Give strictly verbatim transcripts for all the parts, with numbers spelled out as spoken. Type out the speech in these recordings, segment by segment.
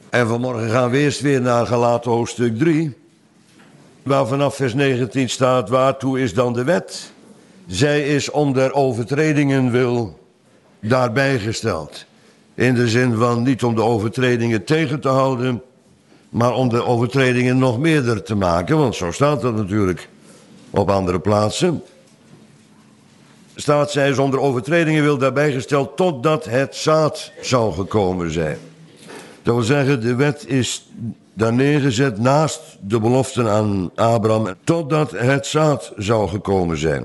En vanmorgen gaan we eerst weer naar Galaten hoofdstuk drie. Waar vanaf vers negentien staat, waartoe is dan de wet? Zij is om der overtredingen wil daarbij gesteld. In de zin van niet om de overtredingen tegen te houden, maar om de overtredingen nog meerder te maken. Want zo staat dat natuurlijk op andere plaatsen. Staat, zij is om de overtredingen wil daarbij gesteld totdat het zaad zou gekomen zijn. Dat wil zeggen, de wet is daar neergezet naast de beloften aan Abraham, totdat het zaad zou gekomen zijn.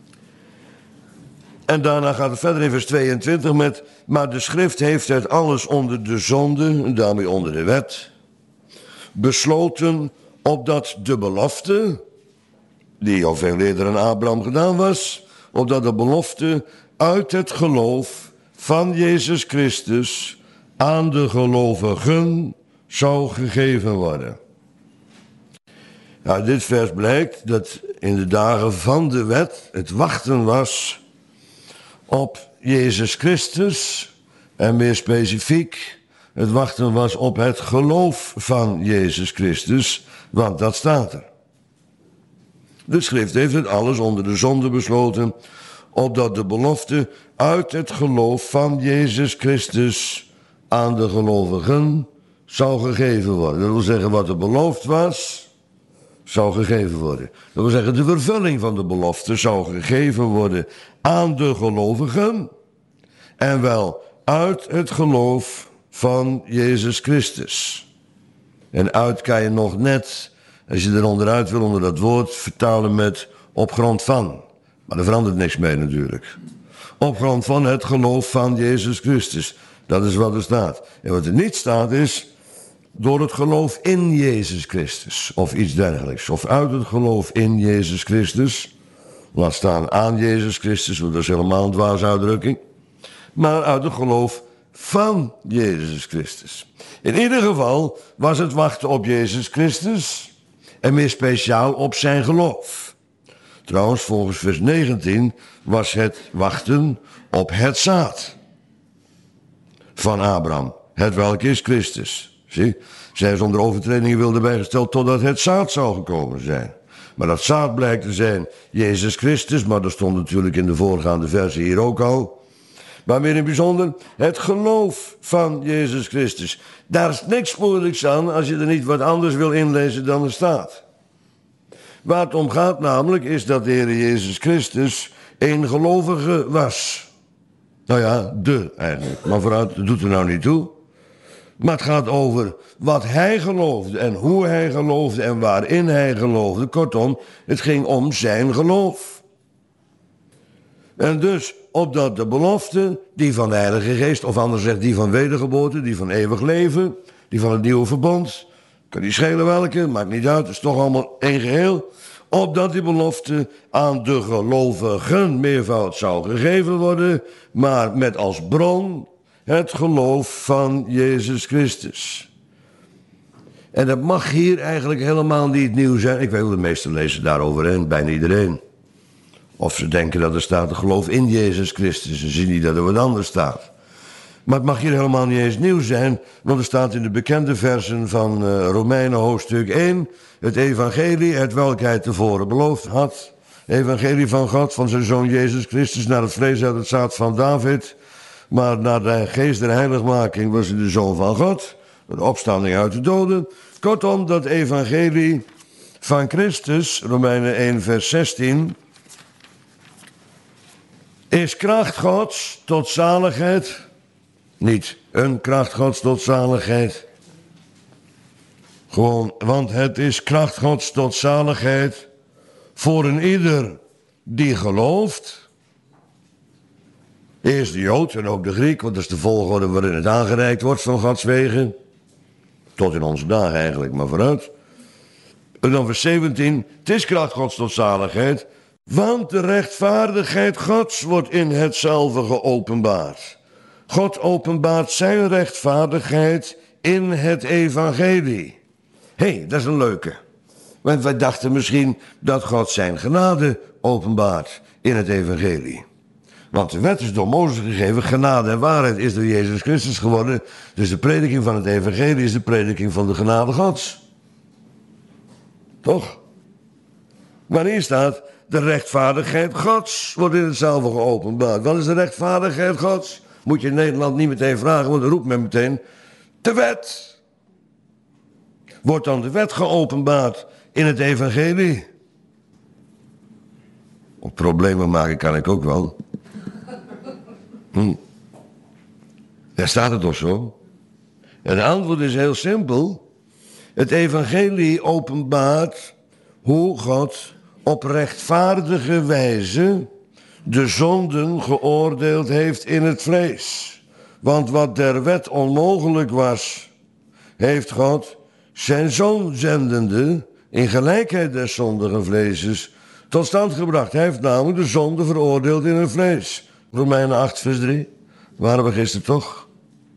En daarna gaat het verder in vers tweeëntwintig met, maar de schrift heeft het alles onder de zonde, en daarmee onder de wet, besloten opdat de belofte, die al veel eerder aan Abraham gedaan was, opdat de belofte uit het geloof van Jezus Christus aan de gelovigen zou gegeven worden. Uit dit vers blijkt dat in de dagen van de wet het wachten was op Jezus Christus en meer specifiek het wachten was op het geloof van Jezus Christus, want dat staat er. De schrift heeft het alles onder de zonde besloten, opdat de belofte uit het geloof van Jezus Christus aan de gelovigen zou gegeven worden. Dat wil zeggen, wat er beloofd was, zou gegeven worden. Dat wil zeggen, de vervulling van de belofte zou gegeven worden aan de gelovigen, en wel uit het geloof van Jezus Christus. En uit kan je nog net, als je er onderuit wil, onder dat woord, vertalen met op grond van. Maar er verandert niks mee natuurlijk. Op grond van het geloof van Jezus Christus. Dat is wat er staat. En wat er niet staat is, door het geloof in Jezus Christus. Of iets dergelijks. Of uit het geloof in Jezus Christus. Laat staan aan Jezus Christus, want dat is helemaal een dwaze uitdrukking. Maar uit het geloof van Jezus Christus. In ieder geval was het wachten op Jezus Christus. En meer speciaal op zijn geloof. Trouwens, volgens vers negentien was het wachten op het zaad van Abraham. Het welk is Christus. Zie, zij zonder overtredingen wilde bijgesteld totdat het zaad zou gekomen zijn. Maar dat zaad blijkt te zijn Jezus Christus, maar dat stond natuurlijk in de voorgaande versie hier ook al. Maar meer in bijzonder het geloof van Jezus Christus. Daar is niks moeilijks aan als je er niet wat anders wil inlezen dan er staat. Waar het om gaat namelijk is dat de Heer Jezus Christus een gelovige was. Nou ja, de eigenlijk. Maar vooruit, dat doet er nou niet toe. Maar het gaat over wat hij geloofde en hoe hij geloofde en waarin hij geloofde. Kortom, het ging om zijn geloof. En dus, opdat de belofte, die van de Heilige Geest, of anders gezegd die van wedergeboorte, die van eeuwig leven, die van het nieuwe verbond, kan niet schelen welke, maakt niet uit, het is toch allemaal één geheel. Opdat die belofte aan de gelovigen meervoud zou gegeven worden, maar met als bron het geloof van Jezus Christus. En dat mag hier eigenlijk helemaal niet nieuw zijn. Ik weet wel, de meeste lezen daaroverheen, bijna iedereen. Of ze denken dat er staat het geloof in Jezus Christus en zien niet dat er wat anders staat. Maar het mag hier helemaal niet eens nieuw zijn, want er staat in de bekende versen van uh, Romeinen hoofdstuk één... het evangelie, het welk hij tevoren beloofd had. Evangelie van God, van zijn zoon Jezus Christus, naar het vlees uit het zaad van David. Maar naar de geest der heiligmaking was hij de zoon van God, de opstanding uit de doden. Kortom, dat evangelie van Christus, Romeinen één vers zestien... is kracht Gods tot zaligheid. Niet een kracht Gods tot zaligheid. Gewoon, want het is kracht Gods tot zaligheid voor een ieder die gelooft. Eerst de Jood en ook de Griek, want dat is de volgorde waarin het aangereikt wordt van Gods wegen. Tot in onze dagen eigenlijk, maar vooruit. En dan vers zeventien, het is kracht Gods tot zaligheid, want de rechtvaardigheid Gods wordt in hetzelfde geopenbaard. God openbaart zijn rechtvaardigheid in het evangelie. Hé, hey, dat is een leuke. Want wij dachten misschien dat God zijn genade openbaart in het evangelie. Want de wet is door Mozes gegeven, genade en waarheid is door Jezus Christus geworden. Dus de prediking van het evangelie is de prediking van de genade Gods. Toch? Maar hier staat, de rechtvaardigheid Gods wordt in hetzelfde geopenbaard. Wat is de rechtvaardigheid Gods? Moet je in Nederland niet meteen vragen, want dan roept men meteen, de wet. Wordt dan de wet geopenbaard in het evangelie? Op problemen maken kan ik ook wel. Hm. Daar staat het toch zo? En het antwoord is heel simpel. Het evangelie openbaart hoe God op rechtvaardige wijze de zonden geoordeeld heeft in het vlees. Want wat der wet onmogelijk was, heeft God zijn zoon zendende in gelijkheid des zondigen vleeses tot stand gebracht. Hij heeft namelijk de zonde veroordeeld in het vlees. Romeinen acht vers drie. Waren we gisteren toch?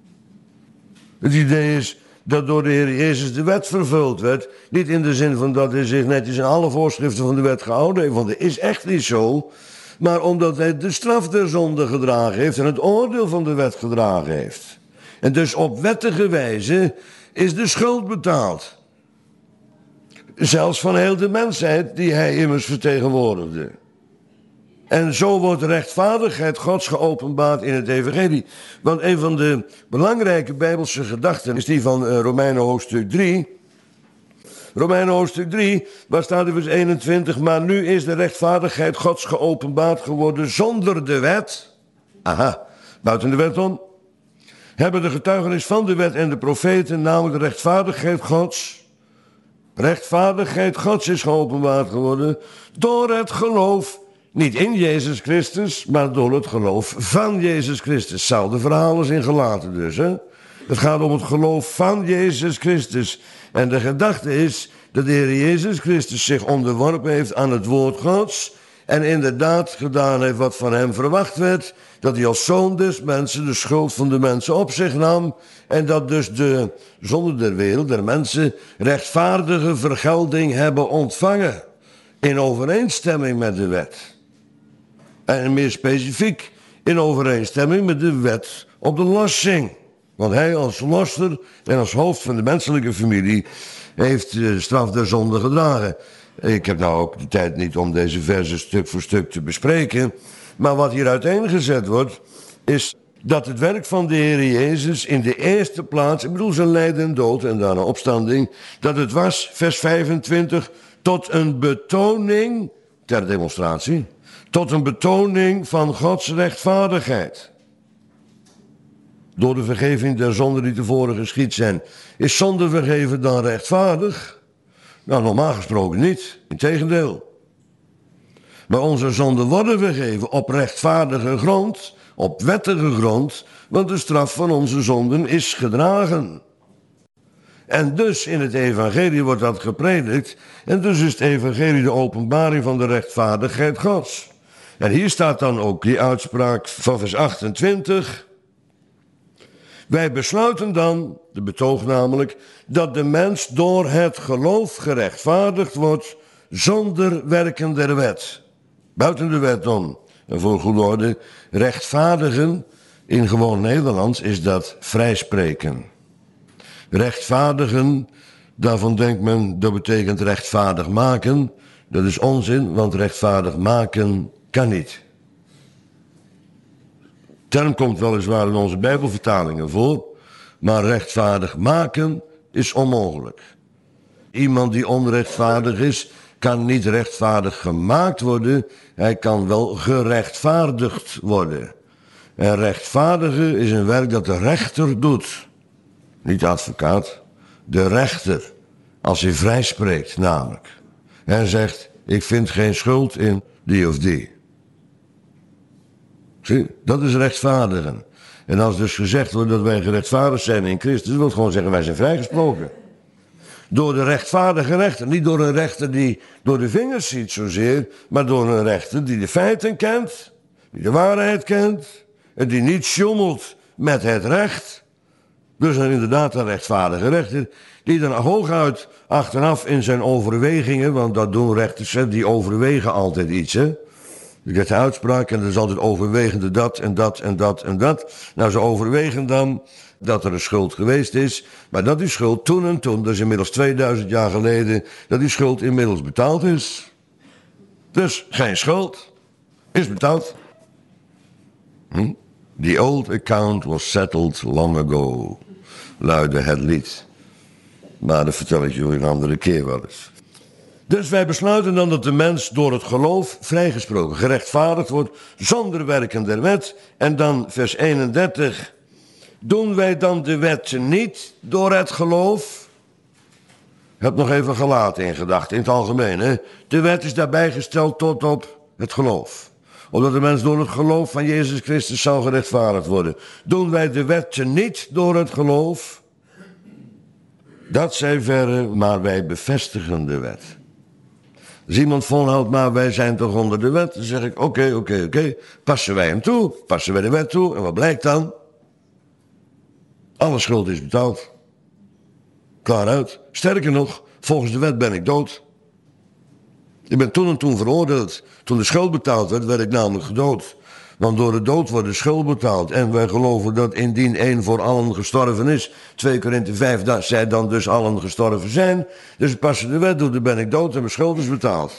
Het idee is dat door de Heer Jezus de wet vervuld werd. Niet in de zin van dat hij zich netjes in alle voorschriften van de wet gehouden heeft. Want dat is echt niet zo. Maar omdat hij de straf der zonde gedragen heeft en het oordeel van de wet gedragen heeft. En dus op wettige wijze is de schuld betaald. Zelfs van heel de mensheid die hij immers vertegenwoordigde. En zo wordt de rechtvaardigheid Gods geopenbaard in het evangelie. Want een van de belangrijke bijbelse gedachten is die van uh, Romeinen hoofdstuk drie. Romeinen hoofdstuk drie, waar staat in vers eenentwintig... maar nu is de rechtvaardigheid Gods geopenbaard geworden zonder de wet. Aha, buiten de wet om. Hebben de getuigenis van de wet en de profeten, namelijk de rechtvaardigheid Gods. Rechtvaardigheid Gods is geopenbaard geworden door het geloof. Niet in Jezus Christus, maar door het geloof van Jezus Christus. Hetzelfde verhaal als in Galaten dus. Hè? Het gaat om het geloof van Jezus Christus. En de gedachte is dat de Heer Jezus Christus zich onderworpen heeft aan het woord Gods. En inderdaad gedaan heeft wat van hem verwacht werd. Dat hij als zoon des mensen de schuld van de mensen op zich nam. En dat dus de zonden der wereld, der mensen, rechtvaardige vergelding hebben ontvangen. In overeenstemming met de wet. En meer specifiek in overeenstemming met de wet op de lossing. Want hij als losser en als hoofd van de menselijke familie heeft de straf der zonde gedragen. Ik heb nou ook de tijd niet om deze versen stuk voor stuk te bespreken. Maar wat hier uiteengezet wordt, is dat het werk van de Heer Jezus in de eerste plaats, ik bedoel zijn lijden en dood en daarna opstanding, dat het was, vers vijfentwintig, tot een betoning, ter demonstratie, tot een betoning van Gods rechtvaardigheid. Door de vergeving der zonden die tevoren geschied zijn. Is zonde vergeven dan rechtvaardig? Nou, normaal gesproken niet. Integendeel. Maar onze zonden worden vergeven op rechtvaardige grond, op wettige grond, want de straf van onze zonden is gedragen. En dus in het evangelie wordt dat gepredikt. En dus is het evangelie de openbaring van de rechtvaardigheid Gods. En hier staat dan ook die uitspraak van vers achtentwintig. Wij besluiten dan, de betoog namelijk, dat de mens door het geloof gerechtvaardigd wordt zonder werken der wet. Buiten de wet om. En voor goede orde, rechtvaardigen in gewoon Nederlands is dat vrijspreken. Rechtvaardigen, daarvan denkt men, dat betekent rechtvaardig maken. Dat is onzin, want rechtvaardig maken kan niet. De term komt weliswaar in onze Bijbelvertalingen voor, maar rechtvaardig maken is onmogelijk. Iemand die onrechtvaardig is, kan niet rechtvaardig gemaakt worden, hij kan wel gerechtvaardigd worden. En rechtvaardigen is een werk dat de rechter doet. Niet de advocaat, de rechter, als hij vrijspreekt namelijk. En zegt, ik vind geen schuld in die of die. Zie, dat is rechtvaardigen. En als dus gezegd wordt dat wij gerechtvaardigd zijn in Christus, wil het gewoon zeggen, wij zijn vrijgesproken. Door de rechtvaardige rechter, niet door een rechter die door de vingers ziet zozeer, maar door een rechter die de feiten kent, die de waarheid kent, en die niet sjoemelt met het recht. Dus dan inderdaad een rechtvaardige rechter, die dan hooguit achteraf in zijn overwegingen, want dat doen rechters, die overwegen altijd iets, hè. Je krijgt de uitspraak en er is altijd overwegende dat en dat en dat en dat. Nou, ze overwegen dan dat er een schuld geweest is, maar dat die schuld toen en toen, dat is inmiddels tweeduizend jaar geleden, dat die schuld inmiddels betaald is. Dus geen schuld, is betaald. Hm? The old account was settled long ago, luidde het lied. Maar dat vertel ik jullie een andere keer wel eens. Dus wij besluiten dan dat de mens door het geloof vrijgesproken, gerechtvaardigd wordt, zonder werken der wet. En dan vers eenendertig. Doen wij dan de wet niet door het geloof? Ik heb nog even gelaten in gedachten, in het algemeen. Hè? De wet is daarbij gesteld tot op het geloof. Omdat de mens door het geloof van Jezus Christus zal gerechtvaardigd worden. Doen wij de wet niet door het geloof? Dat zij verre, maar wij bevestigen de wet. Als iemand volhoudt, maar wij zijn toch onder de wet, dan zeg ik, oké, okay, oké, okay, oké. Okay. Passen wij hem toe, passen wij de wet toe. En wat blijkt dan? Alle schuld is betaald. Klaar uit. Sterker nog, volgens de wet ben ik dood. Ik ben toen en toen veroordeeld. Toen de schuld betaald werd, werd ik namelijk gedood. Want door de dood wordt de schuld betaald. En wij geloven dat indien één voor allen gestorven is, twee Korinthe vijf, dat zij dan dus allen gestorven zijn. Dus pas de wet doet, dan ben ik dood en mijn schuld is betaald.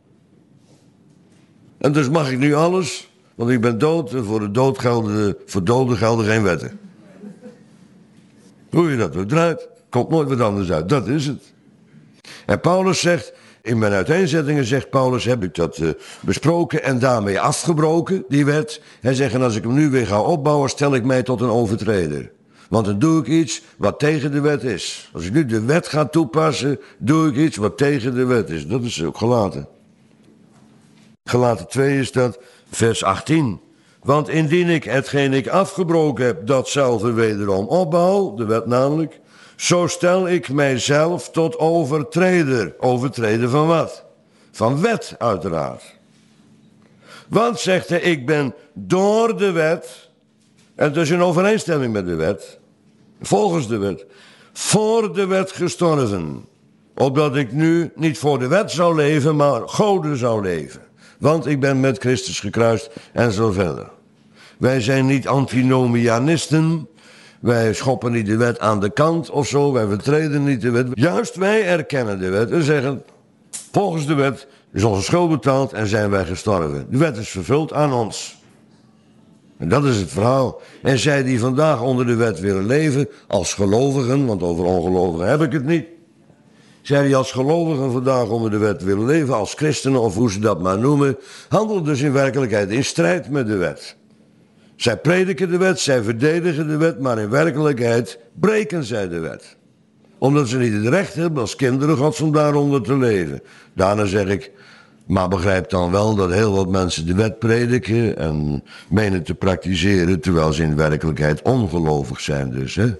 En dus mag ik nu alles, want ik ben dood en voor de dood gelden, voor doden gelden geen wetten. Hoe je dat ook draait, komt nooit wat anders uit. Dat is het. En Paulus zegt, in mijn uiteenzettingen, zegt Paulus, heb ik dat uh, besproken en daarmee afgebroken, die wet. Hij zegt, en als ik hem nu weer ga opbouwen, stel ik mij tot een overtreder. Want dan doe ik iets wat tegen de wet is. Als ik nu de wet ga toepassen, doe ik iets wat tegen de wet is. Dat is ook Galaten. Galaten twee is dat, vers achttien. Want indien ik hetgeen ik afgebroken heb, datzelfde wederom opbouw, de wet namelijk, zo stel ik mijzelf tot overtreder. Overtreder van wat? Van wet, uiteraard. Want, zegt hij, ik ben door de wet, en dus in overeenstemming met de wet, volgens de wet, voor de wet gestorven. Opdat ik nu niet voor de wet zou leven, maar Gode zou leven. Want ik ben met Christus gekruist en zo verder. Wij zijn niet antinomianisten. Wij schoppen niet de wet aan de kant of zo. Wij vertreden niet de wet. Juist wij erkennen de wet en zeggen, volgens de wet is onze schuld betaald en zijn wij gestorven. De wet is vervuld aan ons. En dat is het verhaal. En zij die vandaag onder de wet willen leven, als gelovigen, want over ongelovigen heb ik het niet. Zij die als gelovigen vandaag onder de wet willen leven, als christenen of hoe ze dat maar noemen, handelen dus in werkelijkheid in strijd met de wet. Zij prediken de wet, zij verdedigen de wet, maar in werkelijkheid breken zij de wet. Omdat ze niet het recht hebben als kinderen Gods om daaronder te leven. Daarna zeg ik, maar begrijp dan wel dat heel wat mensen de wet prediken en menen te praktiseren, terwijl ze in werkelijkheid ongelovig zijn dus, hè.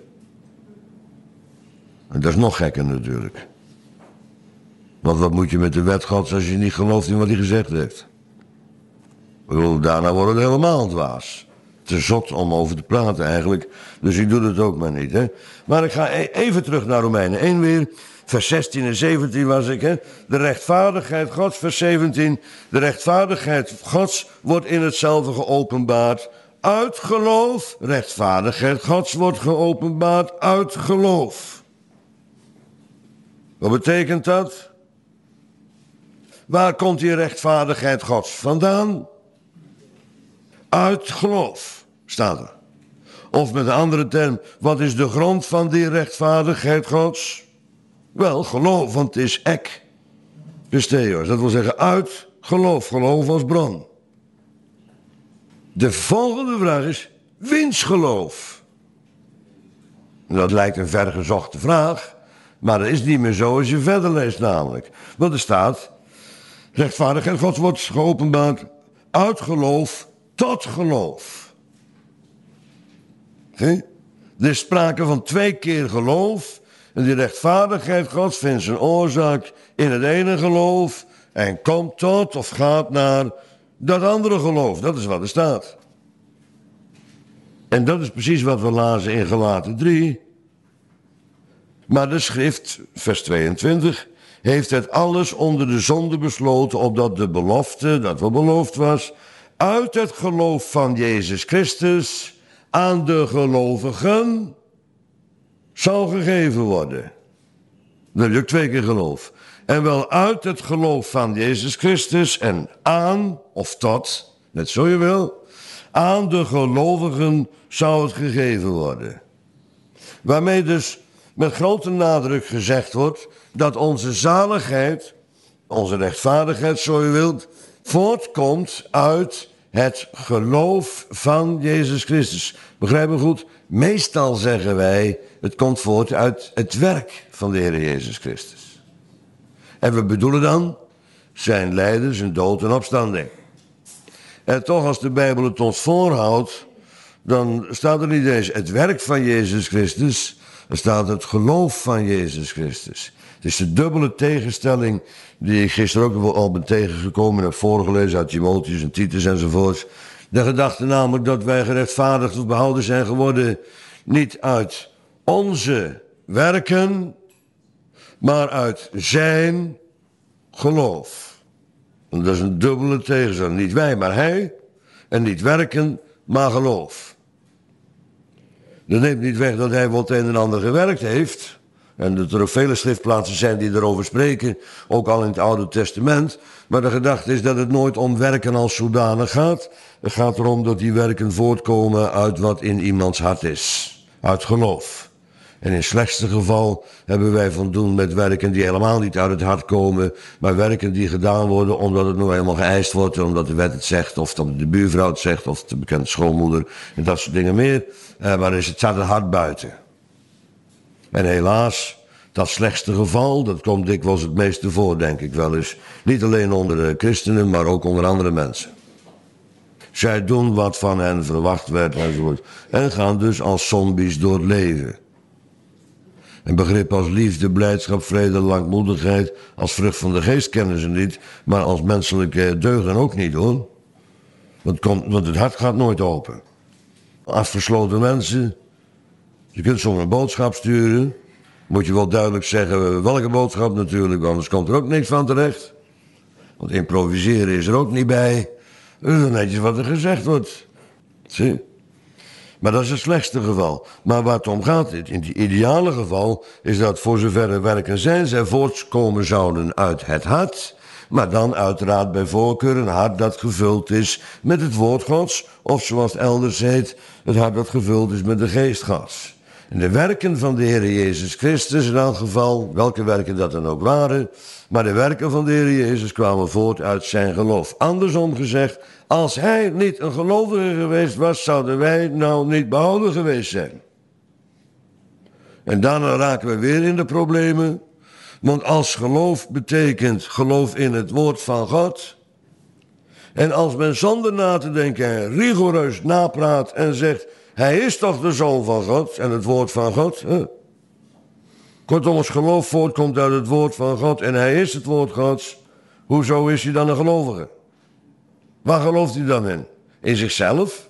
En dat is nog gekker natuurlijk. Want wat moet je met de wet Gods als je niet gelooft in wat hij gezegd heeft? Ik bedoel, daarna wordt het helemaal dwaas. Te zot om over te praten eigenlijk. Dus ik doe het ook maar niet. Hè? Maar ik ga even terug naar Romeinen één weer. Vers zestien en zeventien was ik. Hè? De rechtvaardigheid Gods, vers zeventien. De rechtvaardigheid Gods wordt in hetzelfde geopenbaard uit geloof. Rechtvaardigheid Gods wordt geopenbaard uit geloof. Wat betekent dat? Waar komt die rechtvaardigheid Gods vandaan? Uit geloof, staat er. Of met een andere term, wat is de grond van die rechtvaardigheid Gods? Wel, geloof, want het is ek. Pisteos, dat wil zeggen uit geloof, geloof als bron. De volgende vraag is, wiens geloof? Dat lijkt een vergezochte vraag, maar dat is niet meer zo als je verder leest namelijk. Want er staat, rechtvaardigheid Gods wordt geopenbaard uit geloof tot geloof. Zie? Er is sprake van twee keer geloof. En die rechtvaardigheid Gods vindt zijn oorzaak in het ene geloof. En komt tot of gaat naar dat andere geloof. Dat is wat er staat. En dat is precies wat we lazen in Galaten drie. Maar de schrift, vers tweeëntwintig. heeft het alles onder de zonde besloten, opdat de belofte, dat wat beloofd was, uit het geloof van Jezus Christus aan de gelovigen zal gegeven worden. Dan heb je ook twee keer geloof. En wel uit het geloof van Jezus Christus en aan, of tot, net zo je wil, aan de gelovigen zou het gegeven worden. Waarmee dus met grote nadruk gezegd wordt dat onze zaligheid, onze rechtvaardigheid, zo je wilt, voortkomt uit het geloof van Jezus Christus. Begrijp me goed? Meestal zeggen wij, het komt voort uit het werk van de Heer Jezus Christus. En we bedoelen dan zijn lijden, zijn dood en opstanding. En toch, als de Bijbel het ons voorhoudt, dan staat er niet eens het werk van Jezus Christus, er staat het geloof van Jezus Christus. Het is de dubbele tegenstelling die ik gisteren ook al ben tegengekomen en heb voorgelezen uit Timotheus en Titus enzovoort. De gedachte namelijk dat wij gerechtvaardigd of behouden zijn geworden, niet uit onze werken, maar uit zijn geloof. En dat is een dubbele tegenstelling. Niet wij, maar hij. En niet werken, maar geloof. Dat neemt niet weg dat hij wat een en ander gewerkt heeft. En dat er ook vele schriftplaatsen zijn die erover spreken, ook al in het Oude Testament. Maar de gedachte is dat het nooit om werken als zodanig gaat. Het gaat erom dat die werken voortkomen uit wat in iemands hart is. Uit geloof. En in het slechtste geval hebben wij van doen met werken die helemaal niet uit het hart komen, maar werken die gedaan worden omdat het nou helemaal geëist wordt, omdat de wet het zegt, of dat de buurvrouw het zegt, of de bekende schoonmoeder, en dat soort dingen meer. Uh, maar is het staat het hart buiten. En helaas, dat slechtste geval, dat komt dikwijls het meeste voor, denk ik wel eens. Niet alleen onder de christenen, maar ook onder andere mensen. Zij doen wat van hen verwacht werd enzovoort. En gaan dus als zombies door het leven. Een begrip als liefde, blijdschap, vrede, langmoedigheid, als vrucht van de geest kennen ze niet, maar als menselijke deugden ook niet hoor. Want, komt, want het hart gaat nooit open. Afgesloten mensen, je kunt soms een boodschap sturen, moet je wel duidelijk zeggen welke boodschap natuurlijk, anders komt er ook niks van terecht. Want improviseren is er ook niet bij, dus netjes wat er gezegd wordt. Zie. Maar dat is het slechtste geval. Maar waar het om gaat, in het ideale geval, is dat voor zover er werken zijn, zij voortkomen zouden uit het hart, maar dan uiteraard bij voorkeur een hart dat gevuld is met het woord Gods, of zoals het elders heet, het hart dat gevuld is met de geest Gods. En de werken van de Heer Jezus Christus, in elk geval, welke werken dat dan ook waren, maar de werken van de Heer Jezus kwamen voort uit zijn geloof. Andersom gezegd, als hij niet een gelovige geweest was, zouden wij nou niet behouden geweest zijn. En daarna raken we weer in de problemen. Want als geloof betekent geloof in het woord van God. En als men zonder na te denken rigoureus napraat en zegt, hij is toch de Zoon van God en het woord van God. Hè? Kortom, als geloof voortkomt uit het woord van God en hij is het woord Gods. Hoezo is hij dan een gelovige? Waar gelooft hij dan in? In zichzelf?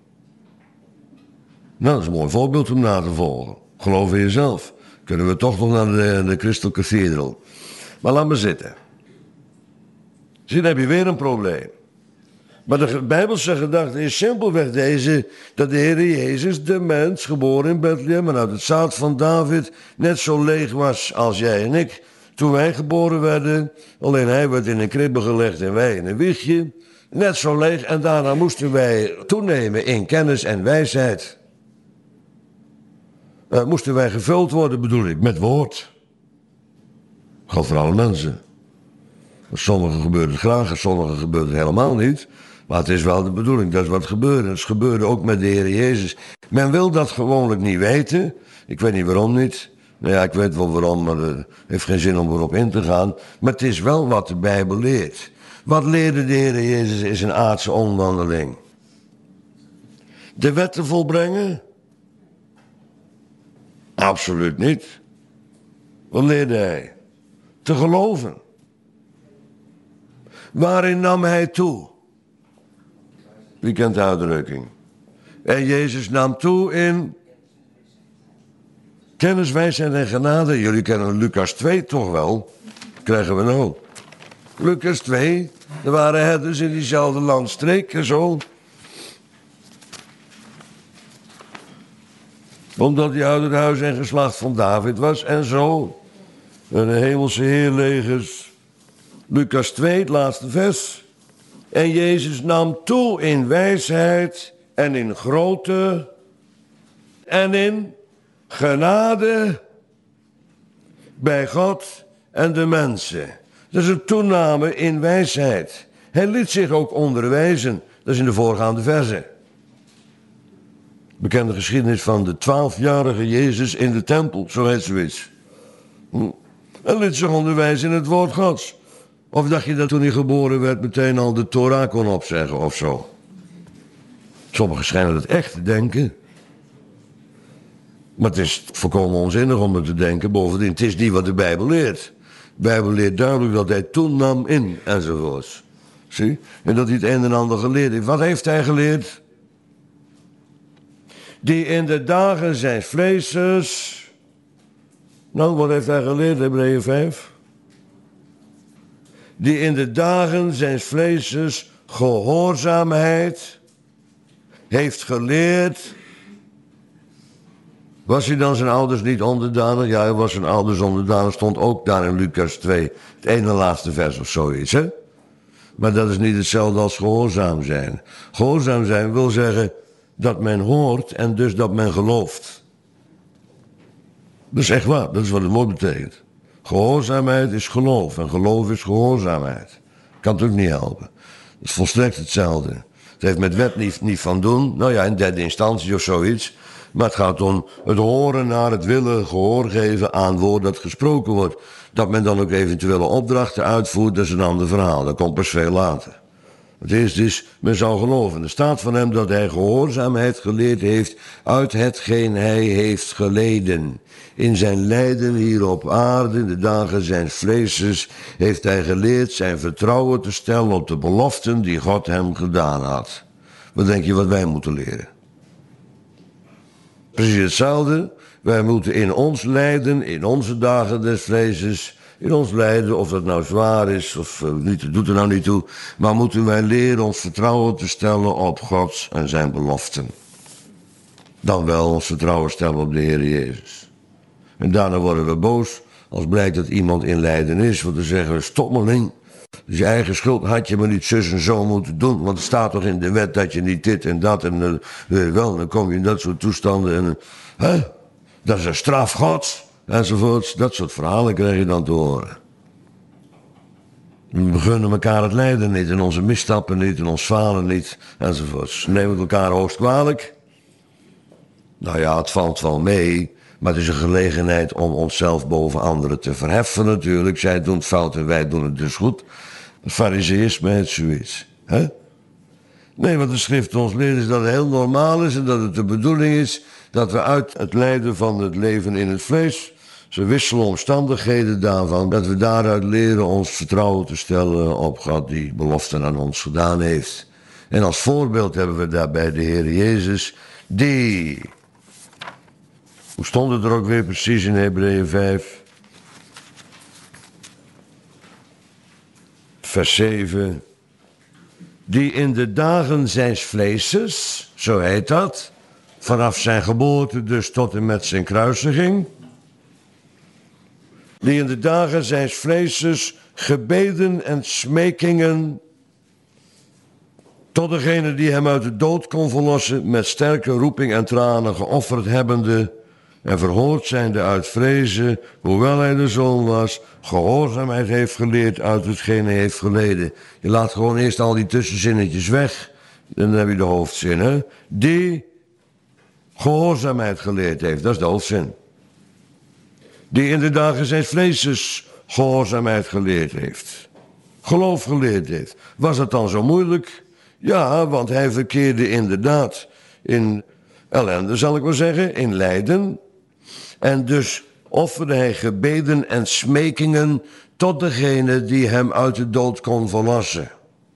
Nou, dat is een mooi voorbeeld om na te volgen. Geloof in jezelf. Kunnen we toch nog naar de, de Crystal Cathedral. Maar laat maar zitten. Zie, dan heb je weer een probleem. Maar de Bijbelse gedachte is simpelweg deze, dat de Heer Jezus, de mens, geboren in Bethlehem en uit het zaad van David, net zo leeg was als jij en ik. Toen wij geboren werden, alleen hij werd in een kribbe gelegd en wij in een wiegje. Net zo leeg en daarna moesten wij toenemen in kennis en wijsheid. Uh, moesten wij gevuld worden, bedoel ik, met woord. Geldt voor alle mensen. Sommigen gebeurt het graag en sommigen gebeurt het helemaal niet. Maar het is wel de bedoeling, dat is wat gebeurde. Het gebeurde ook met de Heer Jezus. Men wil dat gewoonlijk niet weten. Ik weet niet waarom niet. Nou ja, ik weet wel waarom, maar het heeft geen zin om erop in te gaan. Maar het is wel wat de Bijbel leert. Wat leerde de Heer Jezus in zijn aardse omwandeling? De wet te volbrengen? Absoluut niet. Wat leerde hij? Te geloven. Waarin nam hij toe? Wie kent de uitdrukking? En Jezus nam toe in kennis, wijsheid en genade. Jullie kennen Lucas twee toch wel? krijgen we nou? Lucas twee, er waren herders in diezelfde landstreek en zo. Omdat hij uit het huis en geslacht van David was en zo. En de hemelse heerlegers. Lucas twee, het laatste vers. En Jezus nam toe in wijsheid en in grootte en in genade bij God en de mensen. Dat is een toename in wijsheid. Hij liet zich ook onderwijzen. Dat is in de voorgaande verzen. Bekende geschiedenis van de twaalfjarige Jezus in de tempel, zo heet zoiets. Hij liet zich onderwijzen in het woord Gods. Of dacht je dat toen hij geboren werd meteen al de Torah kon opzeggen of zo? Sommigen schijnen dat echt te denken. Maar het is volkomen onzinnig om het te denken. Bovendien, het is niet wat de Bijbel leert. De Bijbel leert duidelijk dat hij toenam in enzovoorts. Zie? En dat hij het een en ander geleerd heeft. Wat heeft hij geleerd? Die in de dagen zijn vleesers. Nou, wat heeft hij geleerd, Hebreeën vijf? Die in de dagen zijn vleesers gehoorzaamheid heeft geleerd. Was hij dan zijn ouders niet onderdanig? Ja, hij was zijn ouders onderdanig, stond ook daar in Lucas twee. Het ene laatste vers of zoiets, hè? Maar dat is niet hetzelfde als gehoorzaam zijn. Gehoorzaam zijn wil zeggen dat men hoort en dus dat men gelooft. Dat is echt waar, dat is wat het woord betekent. Gehoorzaamheid is geloof en geloof is gehoorzaamheid. Kan het ook niet helpen. Dat is volstrekt hetzelfde. Het heeft met wet niet, niet van doen, nou ja, in derde instantie of zoiets. Maar het gaat om het horen naar het willen, gehoor geven aan woord dat gesproken wordt. Dat men dan ook eventuele opdrachten uitvoert, dat is een ander verhaal. Dat komt pas veel later. Het eerste is, men zou geloven. Er staat van hem dat hij gehoorzaamheid geleerd heeft uit hetgeen hij heeft geleden. In zijn lijden hier op aarde, in de dagen zijn vleesers, heeft hij geleerd zijn vertrouwen te stellen op de beloften die God hem gedaan had. Wat denk je wat wij moeten leren? Precies hetzelfde. Wij moeten in ons lijden, in onze dagen des vleesers, in ons lijden, of dat nou zwaar is of uh, niet, dat doet er nou niet toe, maar moeten wij leren ons vertrouwen te stellen op God en zijn beloften. Dan wel ons vertrouwen stellen op de Heer Jezus. En daarna worden we boos als blijkt dat iemand in lijden is, want dan zeggen we, stommeling, dus je eigen schuld had je maar niet zus en zo moeten doen, want er staat toch in de wet dat je niet dit en dat en uh, wel, dan kom je in dat soort toestanden en uh, hè, dat is een straf Gods. Enzovoorts, dat soort verhalen krijg je dan te horen. We begunnen elkaar het lijden niet, en onze misstappen niet, en ons falen niet, enzovoorts. We nemen elkaar hoogst kwalijk. Nou ja, het valt wel mee, maar het is een gelegenheid om onszelf boven anderen te verheffen natuurlijk. Zij doen het fout en wij doen het dus goed. Het fariseïsme heet zoiets. Hè? Nee, wat de schrift ons leert is dat het heel normaal is en dat het de bedoeling is dat we uit het lijden van het leven in het vlees, ze wisselen omstandigheden daarvan, dat we daaruit leren ons vertrouwen te stellen op God die beloften aan ons gedaan heeft. En als voorbeeld hebben we daarbij de Heer Jezus, die, hoe stond het er ook weer precies in Hebreeën vijf, vers zeven, die in de dagen zijns vleesers, zo heet dat, vanaf zijn geboorte dus tot en met zijn kruisiging, die in de dagen zijns vleesers gebeden en smekingen tot degene die hem uit de dood kon verlossen, met sterke roeping en tranen geofferd hebbende en verhoord zijnde uit vrezen, hoewel hij de zoon was, gehoorzaamheid heeft geleerd uit hetgeen hij heeft geleden. Je laat gewoon eerst al die tussenzinnetjes weg, dan heb je de hoofdzin, hè? Die gehoorzaamheid geleerd heeft, dat is de hoofdzin. Die in de dagen zijns vleesers gehoorzaamheid geleerd heeft. Geloof geleerd heeft. Was het dan zo moeilijk? Ja, want hij verkeerde inderdaad in ellende, zal ik maar zeggen, in lijden. En dus offerde hij gebeden en smekingen tot degene die hem uit de dood kon verlossen.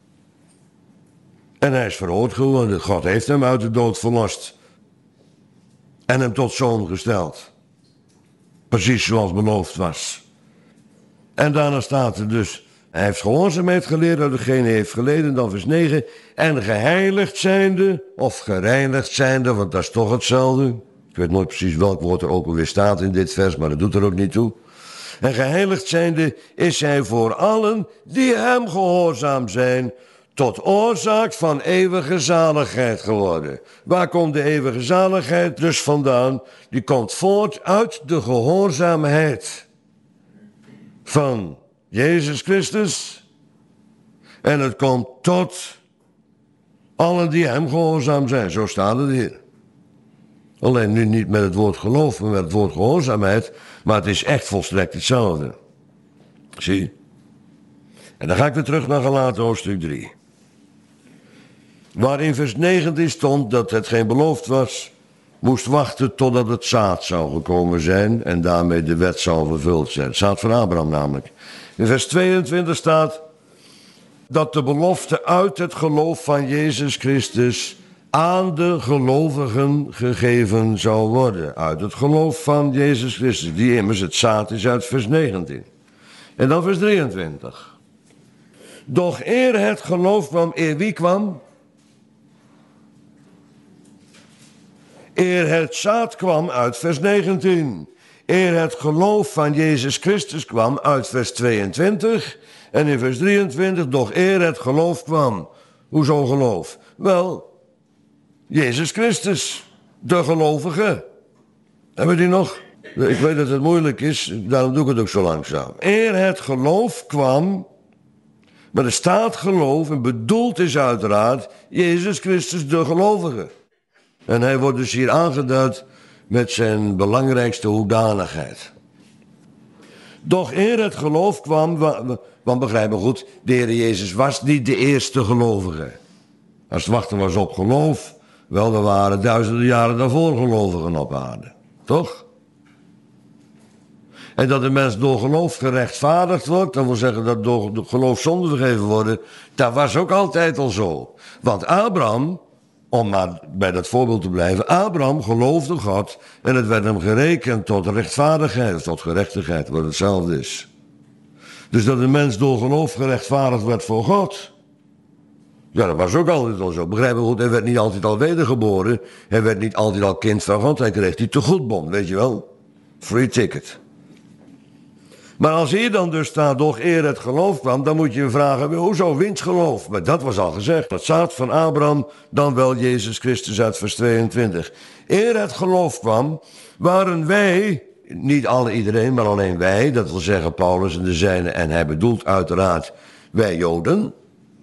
En hij is verhoord geworden. God heeft hem uit de dood verlost. En hem tot zoon gesteld. Precies zoals beloofd was. En daarna staat er dus, hij heeft gehoorzaamheid geleerd uit degene heeft geleden, dan vers negen. En geheiligd zijnde, of gereinigd zijnde, want dat is toch hetzelfde. Ik weet nooit precies welk woord er ook alweer staat in dit vers, maar dat doet er ook niet toe. En geheiligd zijnde is hij voor allen die hem gehoorzaam zijn, tot oorzaak van eeuwige zaligheid geworden. Waar komt de eeuwige zaligheid dus vandaan? Die komt voort uit de gehoorzaamheid van Jezus Christus. En het komt tot allen die hem gehoorzaam zijn. Zo staat het hier. Alleen nu niet met het woord geloof, maar met het woord gehoorzaamheid. Maar het is echt volstrekt hetzelfde. Zie. En dan ga ik weer terug naar Galaten hoofdstuk drie. Waar in vers negentien stond dat hetgeen beloofd was, moest wachten totdat het zaad zou gekomen zijn en daarmee de wet zou vervuld zijn. Het zaad van Abraham namelijk. In vers tweeëntwintig staat dat de belofte uit het geloof van Jezus Christus aan de gelovigen gegeven zou worden. Uit het geloof van Jezus Christus, die immers het zaad is uit vers negentien. En dan vers drieëntwintig. Doch eer het geloof kwam, eer wie kwam? Eer het zaad kwam uit vers negentien. Eer het geloof van Jezus Christus kwam uit vers tweeëntwintig. En in vers drieëntwintig, doch eer het geloof kwam. Hoezo geloof? Wel, Jezus Christus, de gelovige. Hebben we die nog? Ik weet dat het moeilijk is, daarom doe ik het ook zo langzaam. Eer het geloof kwam, maar er staat geloof en bedoeld is uiteraard Jezus Christus, de gelovige. En hij wordt dus hier aangeduid met zijn belangrijkste hoedanigheid. Doch eer het geloof kwam, want begrijp me goed, de Heer Jezus was niet de eerste gelovige. Als het wachten was op geloof, wel, er waren duizenden jaren daarvoor gelovigen op aarde. Toch? En dat de mens door geloof gerechtvaardigd wordt, dat wil zeggen dat door geloof zonden vergeven worden, dat was ook altijd al zo. Want Abraham, om maar bij dat voorbeeld te blijven, Abraham geloofde God en het werd hem gerekend tot rechtvaardigheid, of tot gerechtigheid, wat hetzelfde is. Dus dat de mens door geloof gerechtvaardigd werd voor God, ja, dat was ook altijd al zo. Begrijp me goed, hij werd niet altijd al wedergeboren, hij werd niet altijd al kind van God, hij kreeg die tegoedbon, weet je wel. Free ticket. Maar als hier dan dus staat, doch eer het geloof kwam, dan moet je je vragen, hoezo winstgeloof? Maar dat was al gezegd. Het zaad van Abraham, dan wel Jezus Christus uit vers tweeëntwintig. Eer het geloof kwam, waren wij, niet alle iedereen, maar alleen wij, dat wil zeggen Paulus en de zijnen, en hij bedoelt uiteraard wij Joden.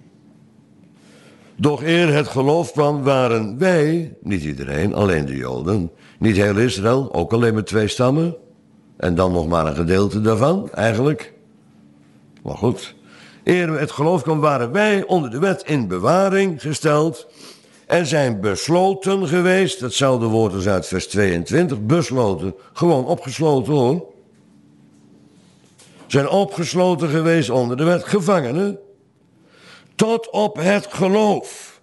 Doch eer het geloof kwam, waren wij, niet iedereen, alleen de Joden, niet heel Israël, ook alleen met twee stammen. En dan nog maar een gedeelte daarvan, eigenlijk. Maar goed. Eer het geloof kwam, waren wij onder de wet in bewaring gesteld. En zijn besloten geweest. Hetzelfde woord als uit vers tweeëntwintig. Besloten. Gewoon opgesloten hoor. Zijn opgesloten geweest onder de wet. Gevangenen. Tot op het geloof.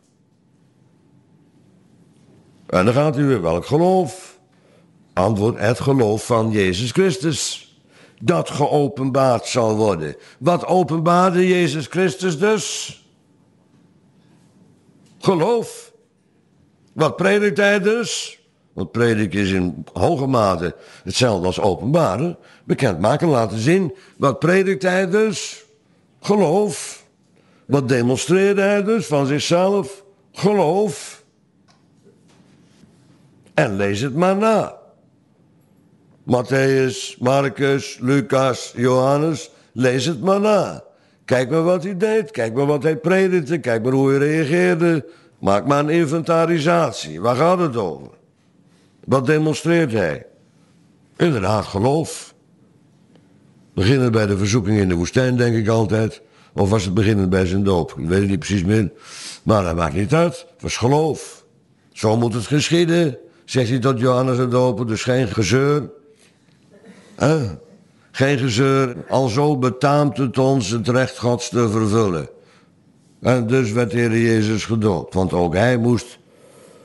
En dan gaat u weer, welk geloof? Antwoord, het geloof van Jezus Christus. Dat geopenbaard zal worden. Wat openbaarde Jezus Christus dus? Geloof. Wat predikt hij dus? Want predik is in hoge mate hetzelfde als openbaren. Bekendmaken, laten zien. Wat predikt hij dus? Geloof. Wat demonstreerde hij dus van zichzelf? Geloof. En lees het maar na. Matthäus, Marcus, Lucas, Johannes, lees het maar na. Kijk maar wat hij deed, kijk maar wat hij predikte, kijk maar hoe hij reageerde. Maak maar een inventarisatie, waar gaat het over? Wat demonstreert hij? Inderdaad, geloof. Beginnen bij de verzoeking in de woestijn, denk ik altijd. Of was het beginnend bij zijn doop? Ik weet het niet precies meer. Maar dat maakt niet uit, het was geloof. Zo moet het geschieden, zegt hij tot Johannes de Doper, dus geen gezeur. Huh? Geen gezeur, alzo betaamt het ons het recht Gods te vervullen. En dus werd de Heer Jezus gedoopt, want ook hij moest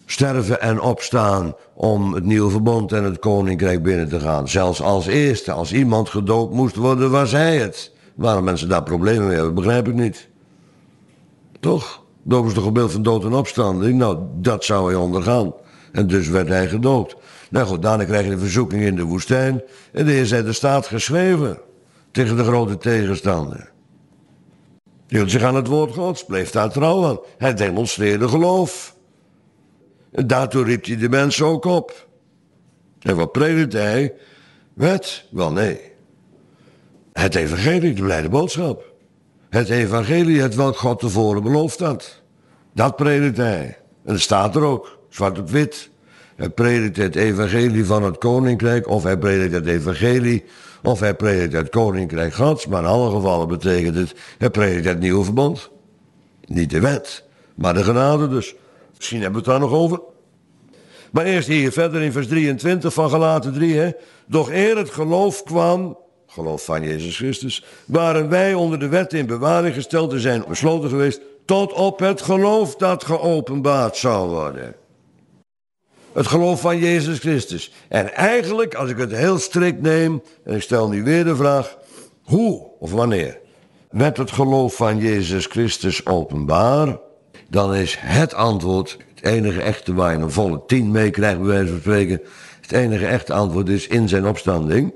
sterven en opstaan om het nieuwe verbond en het koninkrijk binnen te gaan. Zelfs als eerste, als iemand gedoopt moest worden, was hij het. Waarom mensen daar problemen mee hebben, begrijp ik niet. Toch? Doop is toch een beeld van dood en opstanding? Nou, dat zou hij ondergaan. En dus werd hij gedoopt. Nou goed, daarna krijg je de verzoeking in de woestijn. En de Heer zei, er staat geschreven tegen de grote tegenstander. Hield zich aan het woord Gods, bleef daar trouw aan. Hij demonstreerde geloof. En daartoe riep hij de mensen ook op. En wat predikt hij? Wet? Wel nee. Het evangelie, de blijde boodschap. Het evangelie, het welk God tevoren beloofd had. Dat predikt hij. En dat staat er ook, zwart op wit. Hij predikt het evangelie van het koninkrijk, of hij predikt het evangelie, of hij predikt het koninkrijk Gods. Maar in alle gevallen betekent het, hij predikt het nieuwe verbond. Niet de wet, maar de genade dus. Misschien hebben we het daar nog over. Maar eerst hier verder in vers drieëntwintig van Galaten drie. Hè. Doch eer het geloof kwam, geloof van Jezus Christus, waren wij onder de wet in bewaring gesteld en zijn besloten geweest tot op het geloof dat geopenbaard zou worden. Het geloof van Jezus Christus. En eigenlijk, als ik het heel strikt neem, en ik stel nu weer de vraag, hoe of wanneer werd het geloof van Jezus Christus openbaar? Dan is het antwoord, het enige echte waar je een volle tien mee krijgt, bij wijze van spreken, het enige echte antwoord is in zijn opstanding.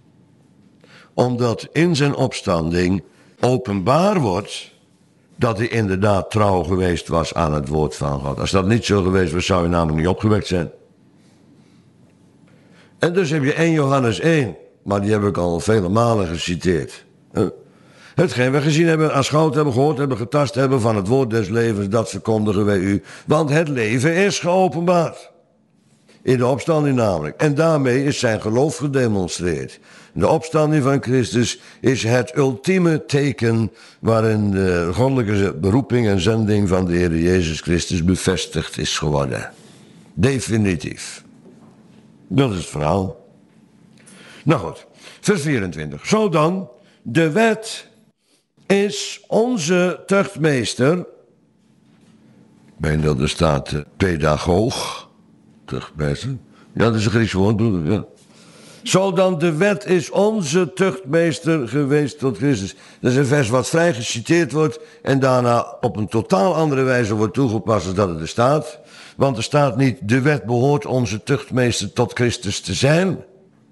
Omdat in zijn opstanding openbaar wordt dat hij inderdaad trouw geweest was aan het woord van God. Als dat niet zo geweest was, zou hij namelijk niet opgewekt zijn. En dus heb je één Johannes één, maar die heb ik al vele malen geciteerd. Hetgeen we gezien hebben, aanschouwd hebben, gehoord hebben, getast hebben van het woord des levens, dat verkondigen wij u. Want het leven is geopenbaard. In de opstanding namelijk. En daarmee is zijn geloof gedemonstreerd. De opstanding van Christus is het ultieme teken waarin de goddelijke beroeping en zending van de Heer Jezus Christus bevestigd is geworden. Definitief. Dat is het verhaal. Nou goed, vers vierentwintig. Zo dan, de wet is onze tuchtmeester. Ik meen dat er staat uh, pedagoog. Tuchtmeester. Ja, dat is een Grieks woord, broeder. Ja. Zo dan, de wet is onze tuchtmeester geweest tot Christus. Dat is een vers wat vrij geciteerd wordt en daarna op een totaal andere wijze wordt toegepast dan dat het er staat. Want er staat niet, de wet behoort onze tuchtmeester tot Christus te zijn.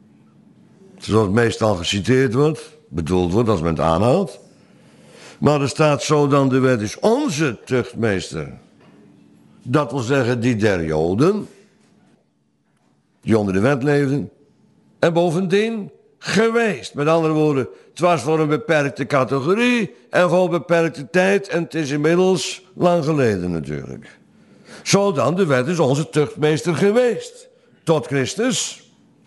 Zoals het meestal geciteerd wordt, bedoeld wordt als men het aanhaalt. Maar er staat zo dan, de wet is onze tuchtmeester. Dat wil zeggen, die der Joden, die onder de wet leefden. En bovendien geweest. Met andere woorden, het was voor een beperkte categorie en voor een beperkte tijd. En het is inmiddels lang geleden natuurlijk. Zo dan, de wet is onze tuchtmeester geweest. Tot Christus.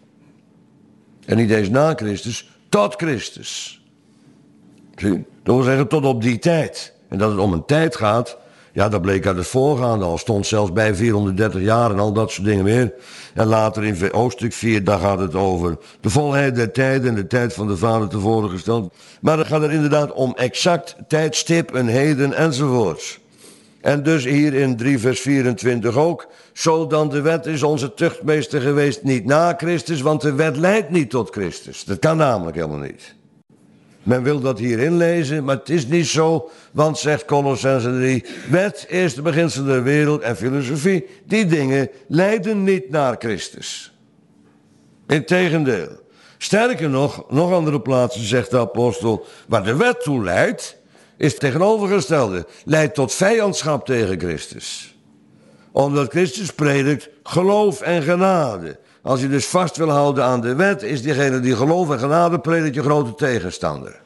En niet eens na Christus, tot Christus. Zie, dat wil zeggen tot op die tijd. En dat het om een tijd gaat, ja, dat bleek uit het voorgaande al. Stond zelfs bij vierhonderddertig jaar en al dat soort dingen meer. En later in hoofdstuk vier, daar gaat het over de volheid der tijden en de tijd van de Vader tevoren gesteld. Maar dan gaat het inderdaad om exact tijdstip en heden enzovoorts. En dus hier in drie vers vierentwintig ook. Zo dan, de wet is onze tuchtmeester geweest, niet na Christus, want de wet leidt niet tot Christus. Dat kan namelijk helemaal niet. Men wil dat hierin lezen, maar het is niet zo, want zegt Kolossenzen drie, wet is de beginsel der wereld en filosofie, die dingen leiden niet naar Christus. Integendeel. Sterker nog, nog andere plaatsen zegt de apostel, waar de wet toe leidt, is het tegenovergestelde, leidt tot vijandschap tegen Christus. Omdat Christus predikt geloof en genade. Als je dus vast wil houden aan de wet, is diegene die geloof en genade predikt je grote tegenstander.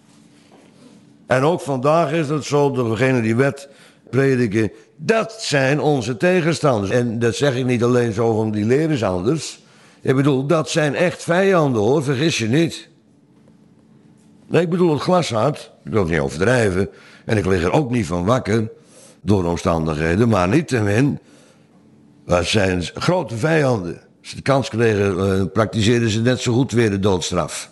En ook vandaag is het zo, dat degenen die wet prediken, dat zijn onze tegenstanders. En dat zeg ik niet alleen zo van die leren anders. Ik bedoel, dat zijn echt vijanden hoor, vergis je niet. Nee, ik bedoel het glashard, ik wil het niet overdrijven. En ik lig er ook niet van wakker, door de omstandigheden, maar niettemin, dat zijn grote vijanden. Als ze de kans kregen, uh, praktiseerden ze net zo goed weer de doodstraf.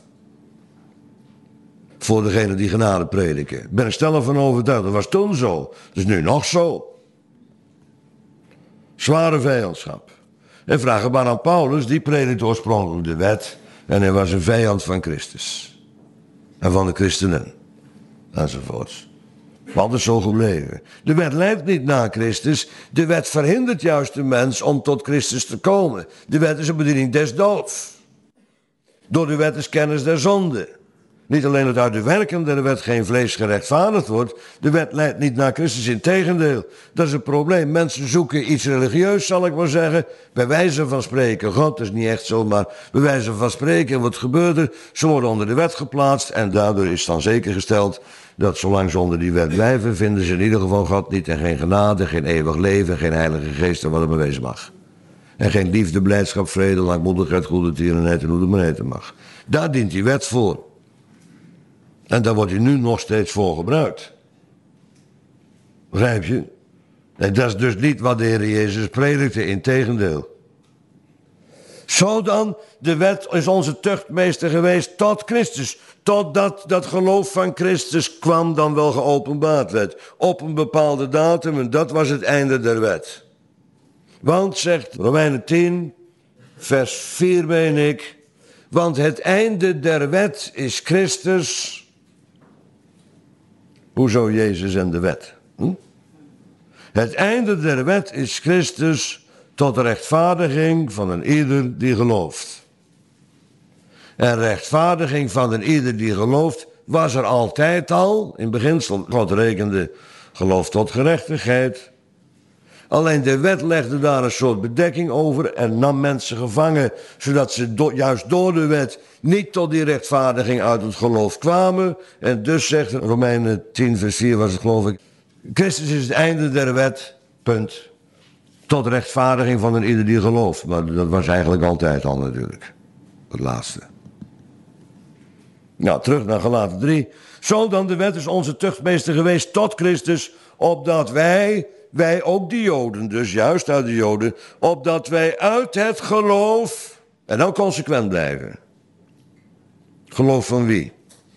Voor degene die genade prediken. Ik ben er stellig van overtuigd, dat was toen zo. Dat is nu nog zo. Zware vijandschap. En vragen maar aan Paulus, die predikte oorspronkelijk de wet. En hij was een vijand van Christus. En van de christenen. Enzovoorts. Wat is zo gebleven? De wet leidt niet naar Christus. De wet verhindert juist de mens om tot Christus te komen. De wet is een bediening des doods. Door de wet is kennis der zonde. Niet alleen dat uit de werken der wet geen vlees gerechtvaardigd wordt. De wet leidt niet naar Christus, integendeel. Dat is het probleem. Mensen zoeken iets religieus, zal ik maar zeggen. Bij wijze van spreken. God is niet echt zo, maar bij wijze van spreken. Wat gebeurt er? Ze worden onder de wet geplaatst. En daardoor is dan zeker gesteld dat zolang ze onder die wet blijven, vinden ze in ieder geval God niet. En geen genade, geen eeuwig leven, geen heilige geest en wat er maar wezen mag. En geen liefde, blijdschap, vrede, langmoedigheid, goede tierenheid en hoe het maar heten mag. Daar dient die wet voor. En daar wordt hij nu nog steeds voor gebruikt. Begrijp je? Nee, dat is dus niet wat de Heer Jezus predikte, integendeel. Zo dan, de wet is onze tuchtmeester geweest tot Christus. Totdat dat geloof van Christus kwam, dan wel geopenbaard werd. Op een bepaalde datum, en dat was het einde der wet. Want, zegt Romeinen tien, vers vier meen ik, want het einde der wet is Christus. Hoezo Jezus en de wet? Hm? Het einde der wet is Christus tot rechtvaardiging van een ieder die gelooft. En rechtvaardiging van een ieder die gelooft was er altijd al. In beginsel, God rekende geloof tot gerechtigheid. Alleen de wet legde daar een soort bedekking over en nam mensen gevangen, zodat ze do- juist door de wet niet tot die rechtvaardiging uit het geloof kwamen. En dus zegt Romeinen tien vers vier was het geloof ik, Christus is het einde der wet, punt. Tot rechtvaardiging van een ieder die gelooft. Maar dat was eigenlijk altijd al natuurlijk. Het laatste. Nou, terug naar Galaten drie. Zo dan, de wet is onze tuchtmeester geweest tot Christus, opdat wij, wij ook die Joden, dus juist uit de Joden, opdat wij uit het geloof, en dan consequent blijven. Geloof van wie?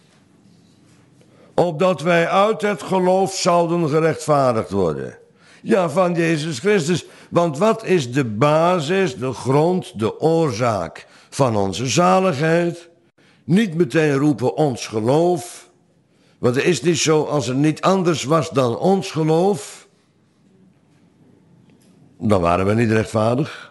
Opdat wij uit het geloof zouden gerechtvaardigd worden. Ja, van Jezus Christus. Want wat is de basis, de grond, de oorzaak van onze zaligheid? Niet meteen roepen ons geloof. Want het is niet zo, als er niet anders was dan ons geloof, dan waren we niet rechtvaardig.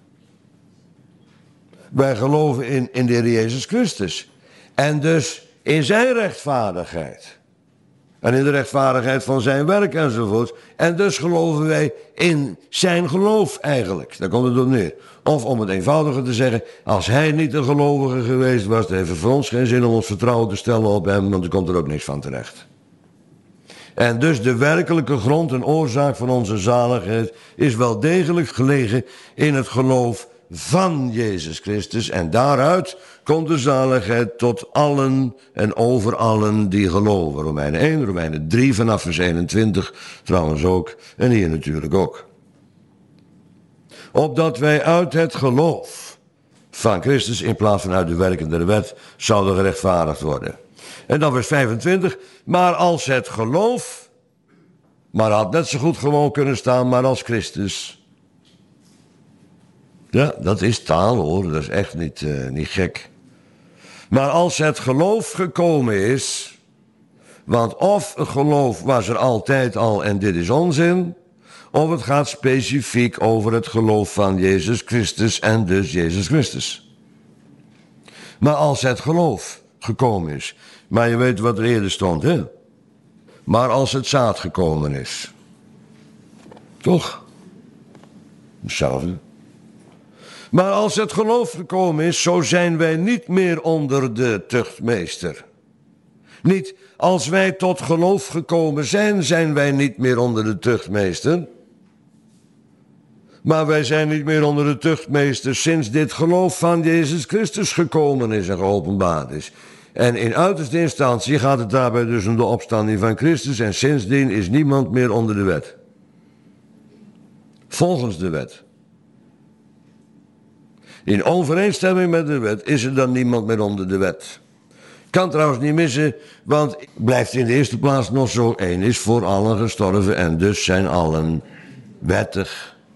Wij geloven in, in de Heer Jezus Christus. En dus in zijn rechtvaardigheid. En in de rechtvaardigheid van zijn werk enzovoort. En dus geloven wij in zijn geloof eigenlijk. Daar komt het op neer. Of om het eenvoudiger te zeggen, als hij niet een gelovige geweest was, dan heeft het voor ons geen zin om ons vertrouwen te stellen op hem, want er komt er ook niks van terecht. En dus de werkelijke grond en oorzaak van onze zaligheid is wel degelijk gelegen in het geloof van Jezus Christus. En daaruit komt de zaligheid tot allen en over allen die geloven. Romeinen één, Romeinen drie vanaf vers eenentwintig trouwens ook. En hier natuurlijk ook. Opdat wij uit het geloof van Christus in plaats van uit de werken der wet zouden gerechtvaardigd worden. En dan vers vijfentwintig. Maar als het geloof, maar had net zo goed gewoon kunnen staan, maar als Christus. Ja, dat is taal hoor, dat is echt niet, uh, niet gek. Maar als het geloof gekomen is, want of het geloof was er altijd al en dit is onzin, of het gaat specifiek over het geloof van Jezus Christus en dus Jezus Christus. Maar als het geloof gekomen is, maar je weet wat er eerder stond, hè? Maar als het zaad gekomen is. Toch? Hetzelfde. Maar als het geloof gekomen is, zo zijn wij niet meer onder de tuchtmeester. Niet als wij tot geloof gekomen zijn, zijn wij niet meer onder de tuchtmeester. Maar wij zijn niet meer onder de tuchtmeester sinds dit geloof van Jezus Christus gekomen is en geopenbaard is. En in uiterste instantie gaat het daarbij dus om de opstanding van Christus en sindsdien is niemand meer onder de wet. Volgens de wet. In overeenstemming met de wet is er dan niemand meer onder de wet. Kan trouwens niet missen, want blijft in de eerste plaats nog zo, één is voor allen gestorven en dus zijn allen wettig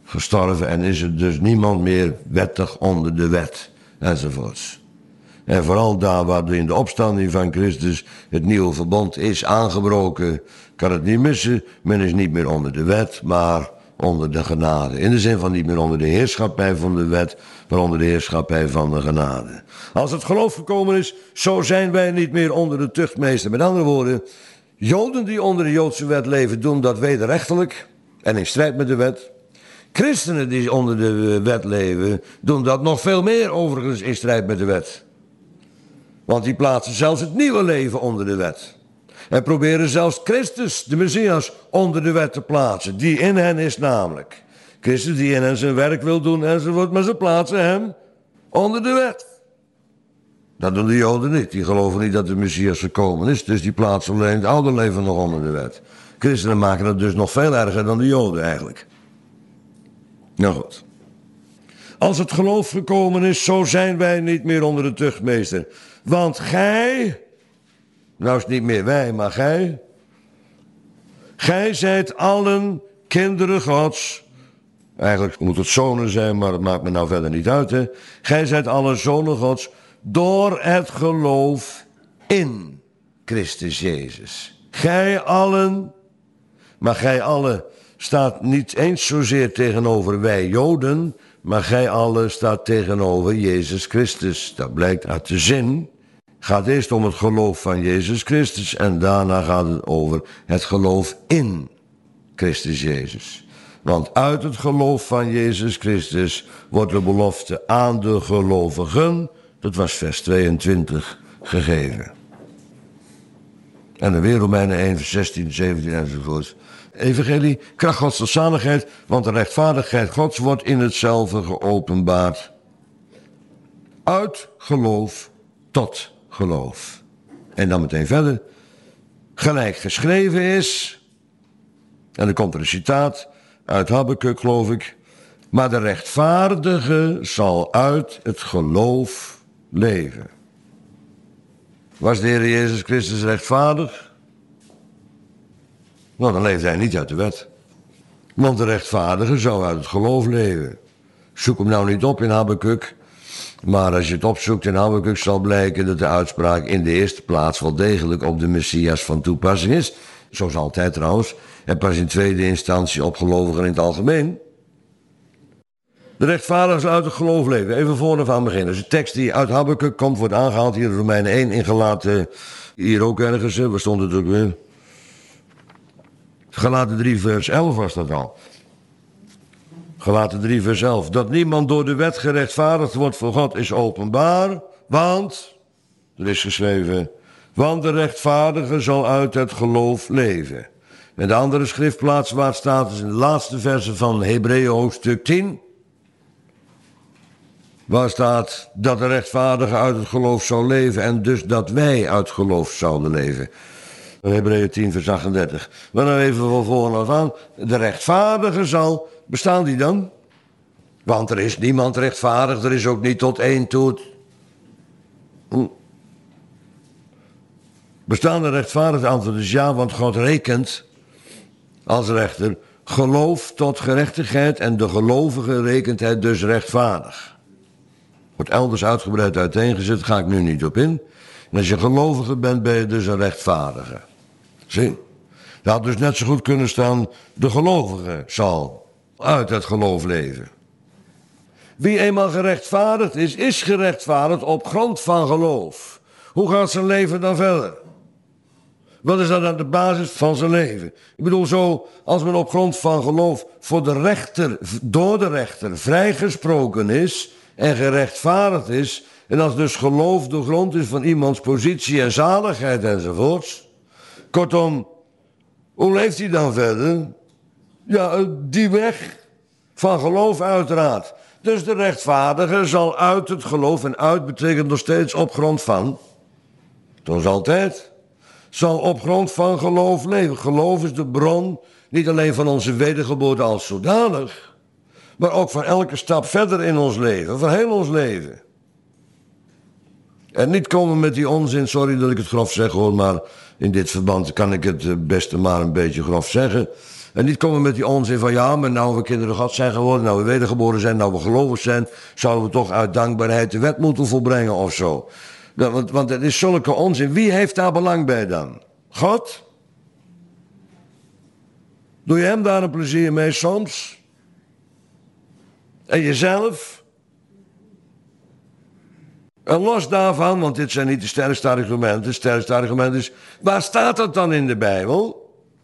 gestorven en is er dus niemand meer wettig onder de wet, enzovoorts. En vooral daar waar in de opstanding van Christus het nieuwe verbond is aangebroken, kan het niet missen. Men is niet meer onder de wet, maar onder de genade. In de zin van niet meer onder de heerschappij van de wet, maar onder de heerschappij van de genade. Als het geloof gekomen is, zo zijn wij niet meer onder de tuchtmeester. Met andere woorden, Joden die onder de Joodse wet leven, doen dat wederrechtelijk en in strijd met de wet. Christenen die onder de wet leven, doen dat nog veel meer overigens in strijd met de wet. Want die plaatsen zelfs het nieuwe leven onder de wet. En proberen zelfs Christus, de Messias, onder de wet te plaatsen. Die in hen is namelijk. Christus die in hen zijn werk wil doen enzovoort, maar ze plaatsen hem onder de wet. Dat doen de Joden niet. Die geloven niet dat de Messias gekomen is. Dus die plaatsen alleen het oude leven nog onder de wet. Christenen maken het dus nog veel erger dan de Joden eigenlijk. Nou goed. Als het geloof gekomen is, zo zijn wij niet meer onder de tuchtmeester. Want gij, nou is het niet meer wij, maar gij. Gij zijt allen kinderen Gods. Eigenlijk moet het zonen zijn, maar dat maakt me nou verder niet uit. Hè? Gij zijt allen zonen Gods door het geloof in Christus Jezus. Gij allen, maar gij allen staat niet eens zozeer tegenover wij Joden, maar gij allen staat tegenover Jezus Christus. Dat blijkt uit de zin. Het gaat eerst om het geloof van Jezus Christus en daarna gaat het over het geloof in Christus Jezus. Want uit het geloof van Jezus Christus wordt de belofte aan de gelovigen, dat was vers tweeëntwintig, gegeven. En dan weer Romeinen één, vers zestien, zeventien enzovoort. Evangelie, kracht Gods tot zaligheid, want de rechtvaardigheid Gods wordt in hetzelfde geopenbaard. Uit geloof tot geloof. En dan meteen verder. Gelijk geschreven is, en dan komt er een citaat uit Habakuk, geloof ik. Maar de rechtvaardige zal uit het geloof leven. Was de Heer Jezus Christus rechtvaardig? Nou, dan leefde hij niet uit de wet. Want de rechtvaardige zou uit het geloof leven. Zoek hem nou niet op in Habakuk. Maar als je het opzoekt in Habakuk zal blijken dat de uitspraak in de eerste plaats wel degelijk op de Messias van toepassing is. Zoals altijd trouwens. En pas in tweede instantie op gelovigen in het algemeen. De rechtvaardige zal uit het geloof leven. Even vooraf aan beginnen. Dus de tekst die uit Habakuk komt wordt aangehaald hier in Romeinen één. In Galaten, hier ook ergens. Waar stond het ook weer? Galaten drie vers elf was dat al. Galaten drie vers elf. Dat niemand door de wet gerechtvaardigd wordt voor God is openbaar. Want, er is geschreven, want de rechtvaardige zal uit het geloof leven. En de andere schriftplaats waar het staat is in de laatste verse van Hebreeën hoofdstuk tien. Waar staat dat de rechtvaardige uit het geloof zou leven en dus dat wij uit geloof zouden leven. Hebreeën tien vers achtendertig. Maar dan even van voren af aan. De rechtvaardige zal, bestaan die dan? Want er is niemand rechtvaardig, er is ook niet tot één toe. Hm. Bestaan de rechtvaardige? Antwoord is ja, want God rekent als rechter geloof tot gerechtigheid en de gelovige rekent het dus rechtvaardig. Wordt elders uitgebreid uiteengezet, ga ik nu niet op in. En als je gelovige bent, ben je dus een rechtvaardige. Zie? Dat had dus net zo goed kunnen staan, de gelovige zal uit het geloof leven. Wie eenmaal gerechtvaardigd is, is gerechtvaardigd op grond van geloof. Hoe gaat zijn leven dan verder? Wat is dan aan de basis van zijn leven? Ik bedoel zo, als men op grond van geloof voor de rechter, door de rechter vrijgesproken is en gerechtvaardigd is, en als dus geloof de grond is van iemands positie en zaligheid enzovoorts. Kortom, hoe leeft hij dan verder? Ja, die weg van geloof uiteraard. Dus de rechtvaardige zal uit het geloof, en uit betekent nog steeds op grond van, zoals altijd, zal op grond van geloof leven. Geloof is de bron, niet alleen van onze wedergeboorte als zodanig, maar ook van elke stap verder in ons leven, van heel ons leven. En niet komen met die onzin, sorry dat ik het grof zeg hoor, maar in dit verband kan ik het beste maar een beetje grof zeggen. En niet komen met die onzin van ja, maar nou we kinderen God zijn geworden, nou we wedergeboren zijn, nou we gelovig zijn, zouden we toch uit dankbaarheid de wet moeten volbrengen of zo. Ja, want, want het is zulke onzin. Wie heeft daar belang bij dan? God? Doe je hem daar een plezier mee soms? En jezelf? En los daarvan, want dit zijn niet de sterkste argumenten. Het sterkste argument is, waar staat dat dan in de Bijbel?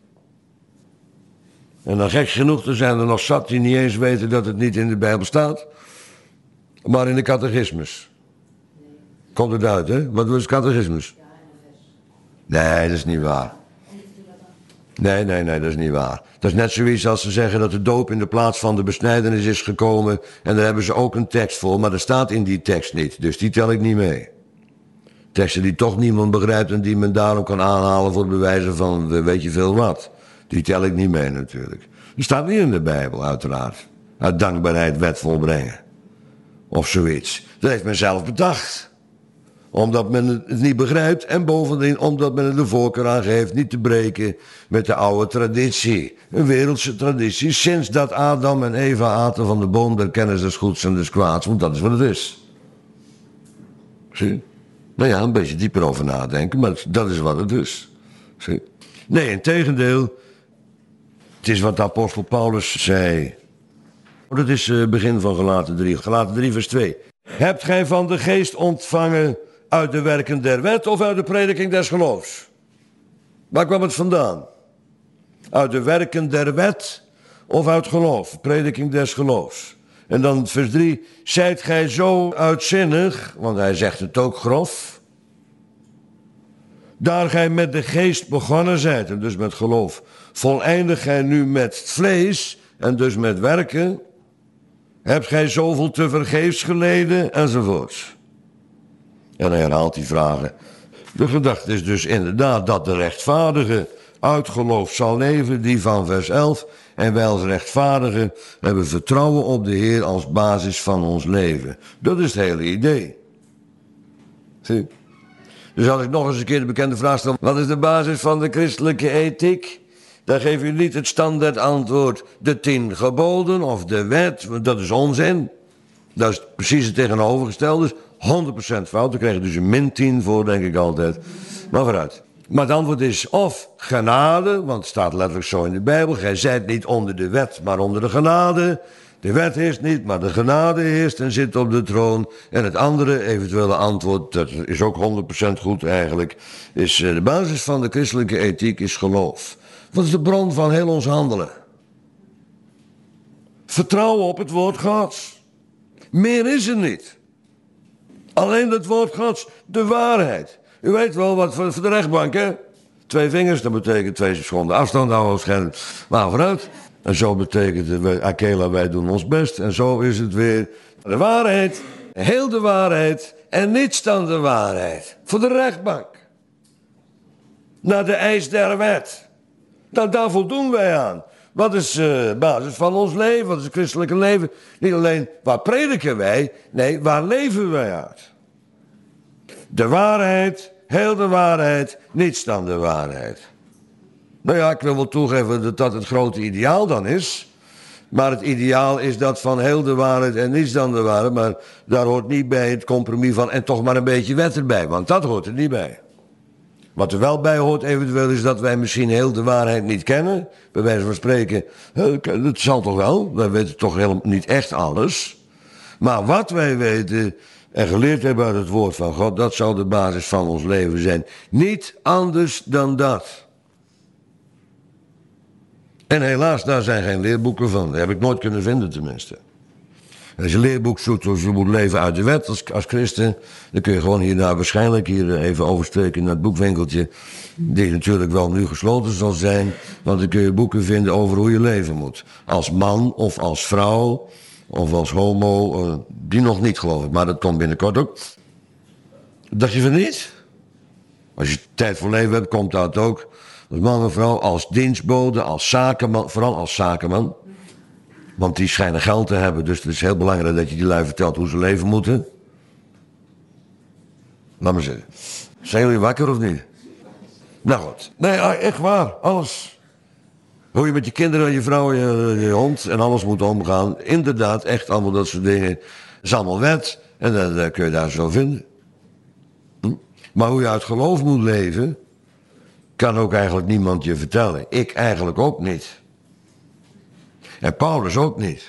En dan gek genoeg, er zijn er nog zat die niet eens weten dat het niet in de Bijbel staat. Maar in de catechismus. Komt het uit, hè? Wat is catechismus? Nee, dat is niet waar. Nee, nee, nee, dat is niet waar. Dat is net zoiets als ze zeggen dat de doop in de plaats van de besnijdenis is gekomen. En daar hebben ze ook een tekst voor, maar dat staat in die tekst niet. Dus die tel ik niet mee. Teksten die toch niemand begrijpt en die men daarom kan aanhalen voor het bewijzen van weet je veel wat. Die tel ik niet mee natuurlijk. Die staat niet in de Bijbel, uiteraard. Uit dankbaarheid wet volbrengen. Of zoiets. Dat heeft men zelf bedacht. Omdat men het niet begrijpt en bovendien omdat men er de voorkeur aan geeft niet te breken met de oude traditie. Een wereldse traditie sinds dat Adam en Eva aten van de boom der kennis des goeds en des kwaads. Want dat is wat het is. Zie? Nou ja, een beetje dieper over nadenken, maar dat is wat het is. Zie? Nee, integendeel. Het is wat de apostel Paulus zei. Dat is het begin van Galaten drie. Galaten drie vers twee. Hebt gij van de geest ontvangen uit de werken der wet of uit de prediking des geloofs? Waar kwam het vandaan? Uit de werken der wet of uit geloof? Prediking des geloofs. En dan vers drie. Zijt gij zo uitzinnig, want hij zegt het ook grof, daar gij met de geest begonnen zijt, en dus met geloof, voleindig gij nu met het vlees, en dus met werken, hebt gij zoveel te vergeefs geleden, enzovoorts. En hij herhaalt die vragen. De gedachte is dus inderdaad dat de rechtvaardige uit geloof zal leven, die van vers elf. En wij als rechtvaardigen hebben vertrouwen op de Heer als basis van ons leven. Dat is het hele idee. Zie? Dus als ik nog eens een keer de bekende vraag stel, wat is de basis van de christelijke ethiek? Dan geef je niet het standaard antwoord, de tien geboden of de wet, want dat is onzin. Dat is precies het tegenovergestelde, honderd procent fout. Daar krijg je dus een min tien voor, denk ik altijd. Maar vooruit. Maar het antwoord is of genade, want het staat letterlijk zo in de Bijbel. Gij zijt niet onder de wet, maar onder de genade. De wet heerst niet, maar de genade heerst en zit op de troon. En het andere eventuele antwoord, dat is ook honderd procent goed eigenlijk, is de basis van de christelijke ethiek is geloof. Wat is de bron van heel ons handelen? Vertrouwen op het woord Gods. Meer is er niet. Alleen het woord Gods, de waarheid. U weet wel wat voor de rechtbank, hè? Twee vingers, dat betekent twee seconden afstand houden waarschijnlijk. Maar vooruit. En zo betekent het, Akela, wij doen ons best. En zo is het weer. De waarheid, heel de waarheid en niets dan de waarheid. Voor de rechtbank. Naar de eis der wet. Nou, daar voldoen wij aan. Wat is de uh, basis van ons leven? Wat is het christelijke leven? Niet alleen waar prediken wij, nee, waar leven wij uit? De waarheid, heel de waarheid, niets dan de waarheid. Nou ja, ik wil wel toegeven dat dat het grote ideaal dan is. Maar het ideaal is dat van heel de waarheid en niets dan de waarheid. Maar daar hoort niet bij het compromis van en toch maar een beetje wet erbij. Want dat hoort er niet bij. Wat er wel bij hoort eventueel is dat wij misschien heel de waarheid niet kennen. Bij wijze van spreken, dat zal toch wel. Wij weten toch helemaal niet echt alles. Maar wat wij weten en geleerd hebben uit het woord van God, dat zal de basis van ons leven zijn. Niet anders dan dat. En helaas, daar zijn geen leerboeken van. Dat heb ik nooit kunnen vinden tenminste. Als je een leerboek zoekt hoe je moet leven uit de wet als, als christen, dan kun je gewoon hierna waarschijnlijk hier even oversteken naar het boekwinkeltje, die natuurlijk wel nu gesloten zal zijn, want dan kun je boeken vinden over hoe je leven moet. Als man of als vrouw of als homo, uh, die nog niet geloof ik, maar dat komt binnenkort ook. Dacht je van niet? Als je tijd voor leven hebt, komt dat ook. Als man en vrouw, als dienstbode, als zakenman, vooral als zakenman. Want die schijnen geld te hebben, dus het is heel belangrijk dat je die lui vertelt hoe ze leven moeten. Laat maar zitten. Zijn jullie wakker of niet? Nou goed. Nee, echt waar, alles. Hoe je met je kinderen, je vrouw, je, je hond en alles moet omgaan. Inderdaad, echt allemaal dat soort dingen. Dat is allemaal wet en dat, dat kun je daar zo vinden. Hm? Maar hoe je uit geloof moet leven, kan ook eigenlijk niemand je vertellen. Ik eigenlijk ook niet. En Paulus ook niet.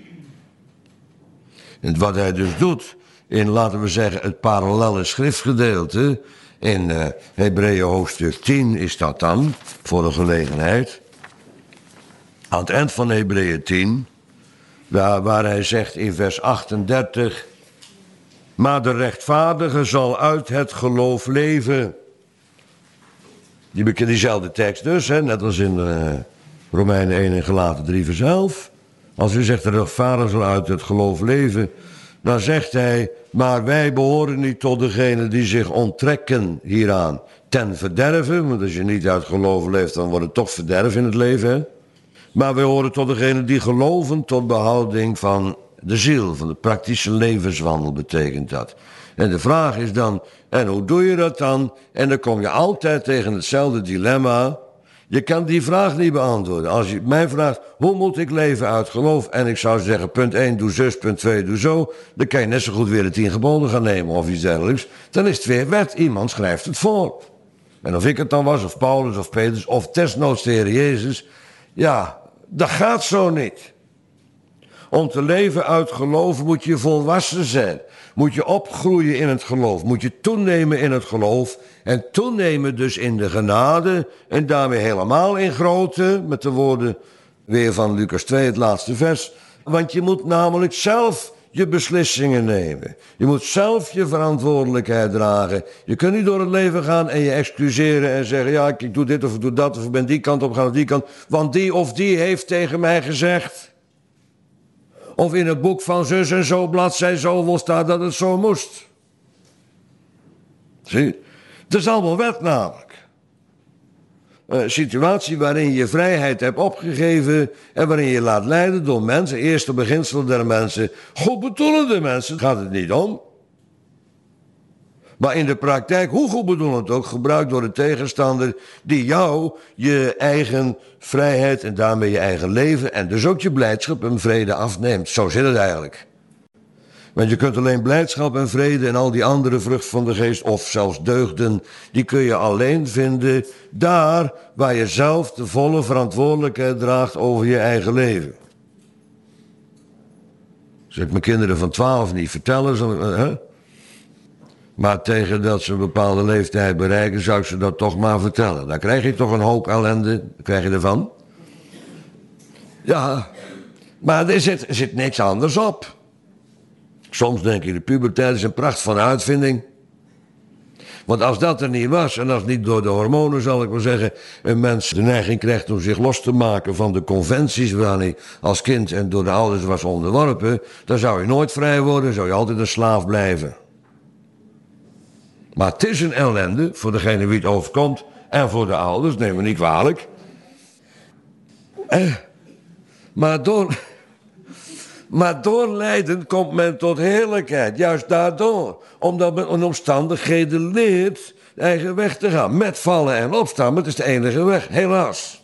En wat hij dus doet, in laten we zeggen het parallelle schriftgedeelte, in uh, Hebreeën hoofdstuk tien is dat dan, voor de gelegenheid. Aan het eind van Hebreeën tien, waar, waar hij zegt in vers achtendertig... maar de rechtvaardige zal uit het geloof leven. Die, diezelfde tekst dus, hè, net als in uh, Romeinen één en Galaten drie vers elf. Als u zegt de rechtvaardige zal uit het geloof leven, dan zegt hij, maar wij behoren niet tot degenen die zich onttrekken hieraan ten verderven. Want als je niet uit geloof leeft, dan wordt het toch verderf in het leven, hè? Maar wij horen tot degenen die geloven tot behouding van de ziel, van de praktische levenswandel betekent dat. En de vraag is dan, en hoe doe je dat dan? En dan kom je altijd tegen hetzelfde dilemma. Je kan die vraag niet beantwoorden. Als je mij vraagt, hoe moet ik leven uit geloof? En ik zou zeggen, punt één, doe zus, punt twee, doe zo. Dan kan je net zo goed weer de tien geboden gaan nemen of iets dergelijks. Dan is het weer wet, iemand schrijft het voor. En of ik het dan was, of Paulus, of Petrus, of desnoods de Heer Jezus. Ja, dat gaat zo niet. Om te leven uit geloof moet je volwassen zijn. Moet je opgroeien in het geloof. Moet je toenemen in het geloof. En toenemen dus in de genade. En daarmee helemaal in grootte. Met de woorden weer van Lucas twee, het laatste vers. Want je moet namelijk zelf je beslissingen nemen. Je moet zelf je verantwoordelijkheid dragen. Je kunt niet door het leven gaan en je excuseren en zeggen, ja, ik doe dit of ik doe dat of ik ben die kant op gaan of die kant. Want die of die heeft tegen mij gezegd. Of in het boek van zus en zo, bladzij zoveel staat dat het zo moest. Zie, het is allemaal wet namelijk. Een situatie waarin je vrijheid hebt opgegeven en waarin je laat leiden door mensen, eerste beginselen der mensen, goedbedoelende mensen, gaat het niet om. Maar in de praktijk, hoe goedbedoelend ook, gebruikt door de tegenstander die jou je eigen vrijheid en daarmee je eigen leven en dus ook je blijdschap en vrede afneemt. Zo zit het eigenlijk. Want je kunt alleen blijdschap en vrede en al die andere vruchten van de geest, of zelfs deugden, die kun je alleen vinden daar waar je zelf de volle verantwoordelijkheid draagt over je eigen leven. Zal ik mijn kinderen van twaalf niet vertellen, zal ik, hè? Maar tegen dat ze een bepaalde leeftijd bereiken, zou ik ze dat toch maar vertellen. Dan krijg je toch een hoop ellende, krijg je ervan. Ja, maar er zit, er zit niks anders op. Soms denk je, de puberteit is een pracht van uitvinding. Want als dat er niet was, en als niet door de hormonen, zal ik maar zeggen, een mens de neiging krijgt om zich los te maken van de conventies waaraan hij als kind en door de ouders was onderworpen, dan zou je nooit vrij worden, zou je altijd een slaaf blijven. Maar het is een ellende voor degene wie het overkomt en voor de ouders, neem me niet kwalijk. Eh, maar door... Maar door lijden komt men tot heerlijkheid. Juist daardoor. Omdat men in omstandigheden leert de eigen weg te gaan. Met vallen en opstaan. Maar het is de enige weg. Helaas.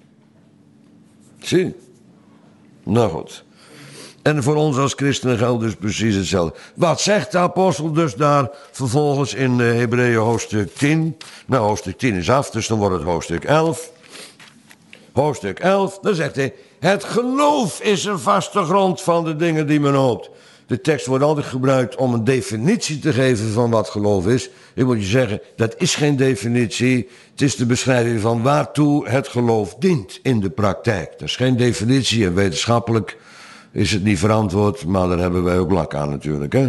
Zie. Nou goed. En voor ons als christenen geldt dus precies hetzelfde. Wat zegt de apostel dus daar vervolgens in Hebreeën hoofdstuk tien? Nou, hoofdstuk tien is af, dus dan wordt het hoofdstuk elf. Hoofdstuk elf, dan zegt hij, het geloof is een vaste grond van de dingen die men hoopt. De tekst wordt altijd gebruikt om een definitie te geven van wat geloof is. Ik moet je zeggen, dat is geen definitie. Het is de beschrijving van waartoe het geloof dient in de praktijk. Dat is geen definitie en wetenschappelijk is het niet verantwoord, maar daar hebben wij ook lak aan natuurlijk, hè?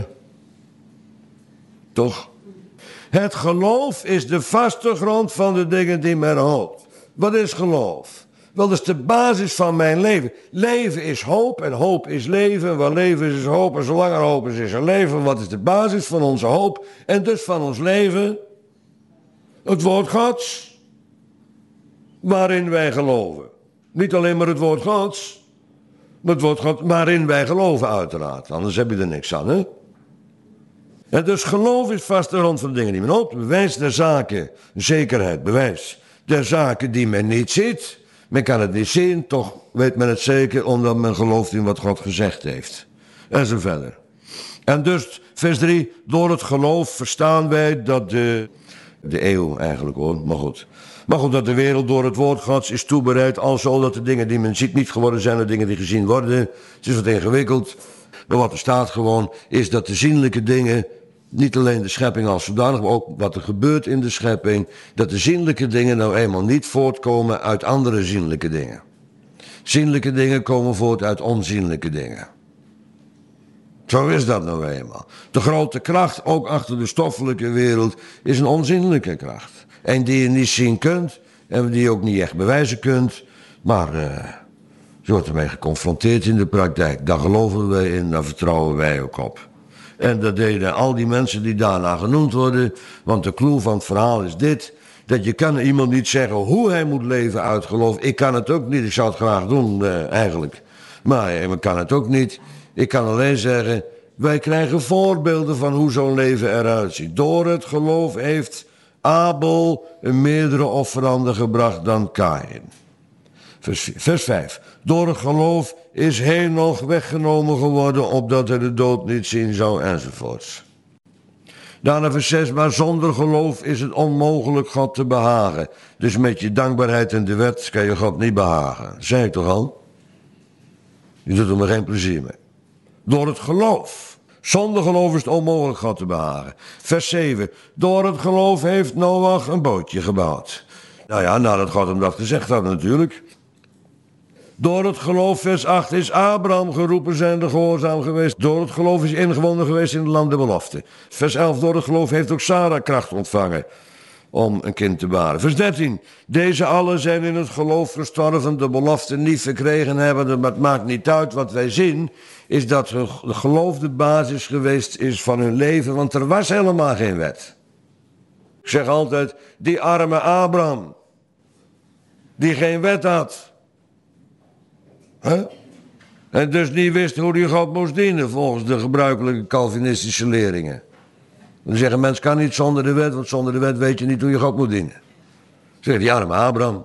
Toch? Het geloof is de vaste grond van de dingen die men hoopt. Wat is geloof? Wel, dat is de basis van mijn leven. Leven is hoop en hoop is leven. Waar leven is, is hoop en zolang er hoop is, is er leven. Wat is de basis van onze hoop en dus van ons leven? Het woord Gods, waarin wij geloven. Niet alleen maar het woord Gods, maar het woord Gods waarin wij geloven uiteraard. Anders heb je er niks aan, hè? En dus geloof is vast de grond van de dingen die men hoopt. Bewijs der zaken, zekerheid, bewijs der zaken die men niet ziet. Men kan het niet zien, toch weet men het zeker, omdat men gelooft in wat God gezegd heeft. En zo verder. En dus, vers drie, door het geloof verstaan wij dat de, de eeuw eigenlijk hoor, maar goed. Maar goed, dat de wereld door het woord Gods is toebereid, alzo dat de dingen die men ziet niet geworden zijn, de dingen die gezien worden. Het is wat ingewikkeld. Maar wat er staat gewoon, is dat de zienlijke dingen, niet alleen de schepping als zodanig, maar ook wat er gebeurt in de schepping, dat de zienlijke dingen nou eenmaal niet voortkomen uit andere zienlijke dingen. Zienlijke dingen komen voort uit onzienlijke dingen. Zo is dat nou eenmaal. De grote kracht, ook achter de stoffelijke wereld, is een onzienlijke kracht. En die je niet zien kunt, en die je ook niet echt bewijzen kunt, maar uh, je wordt ermee geconfronteerd in de praktijk. Daar geloven wij in, daar vertrouwen wij ook op. En dat deden al die mensen die daarna genoemd worden, want de clue van het verhaal is dit, dat je kan iemand niet zeggen hoe hij moet leven uit geloof. Ik kan het ook niet, ik zou het graag doen uh, eigenlijk, maar ik kan het ook niet. Ik kan alleen zeggen, wij krijgen voorbeelden van hoe zo'n leven eruit ziet. Door het geloof heeft Abel een meerdere offeranden gebracht dan Kaïn. Vers, vers vijf. Door het geloof is Henoch weggenomen geworden, opdat hij de dood niet zien zou, enzovoorts. Daarna vers zes. Maar zonder geloof is het onmogelijk God te behagen. Dus met je dankbaarheid en de wet kan je God niet behagen. Dat zei ik toch al? Je doet er maar geen plezier mee. Door het geloof. Zonder geloof is het onmogelijk God te behagen. Vers zeven. Door het geloof heeft Noach een bootje gebouwd. Nou ja, nadat God hem dat gezegd had natuurlijk. Door het geloof, vers acht, is Abraham geroepen zijnde gehoorzaam geweest. Door het geloof is ingewonnen geweest in het land der belofte. Vers elf. Door het geloof heeft ook Sarah kracht ontvangen om een kind te baren. Vers dertien. Deze allen zijn in het geloof gestorven, de belofte niet verkregen hebben. Maar het maakt niet uit. Wat wij zien is dat het geloof de basis geweest is van hun leven. Want er was helemaal geen wet. Ik zeg altijd, die arme Abraham, die geen wet had. Huh? En dus niet wist hoe hij God moest dienen volgens de gebruikelijke Calvinistische leringen. Dan zeggen mensen, kan niet zonder de wet, want zonder de wet weet je niet hoe je God moet dienen. Zegt die arme Abraham.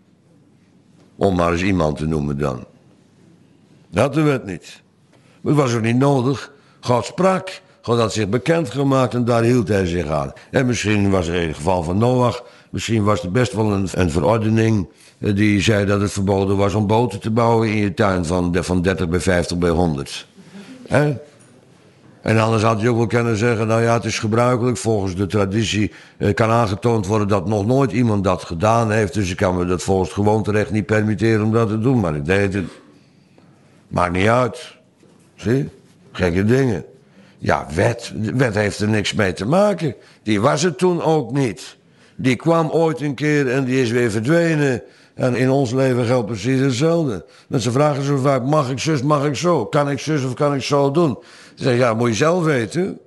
Om maar eens iemand te noemen dan. Dat had de wet niet. Maar het was ook niet nodig. God sprak, God had zich bekendgemaakt en daar hield hij zich aan. En misschien was er in het geval van Noach, misschien was er best wel een, een verordening die zei dat het verboden was om boten te bouwen in je tuin van, van dertig bij vijftig bij honderd. He? En anders had je ook wel kunnen zeggen, nou ja, het is gebruikelijk, volgens de traditie eh, kan aangetoond worden dat nog nooit iemand dat gedaan heeft, dus ik kan me dat volgens het gewoonterecht niet permitteren om dat te doen, maar ik deed het. Maakt niet uit. Zie? Gekke dingen. Ja, wet, wet heeft er niks mee te maken. Die was het toen ook niet. Die kwam ooit een keer en die is weer verdwenen. En in ons leven geldt precies hetzelfde. Mensen vragen zo vaak, mag ik zus, mag ik zo? Kan ik zus of kan ik zo doen? Ze zeggen, ja, moet je zelf weten.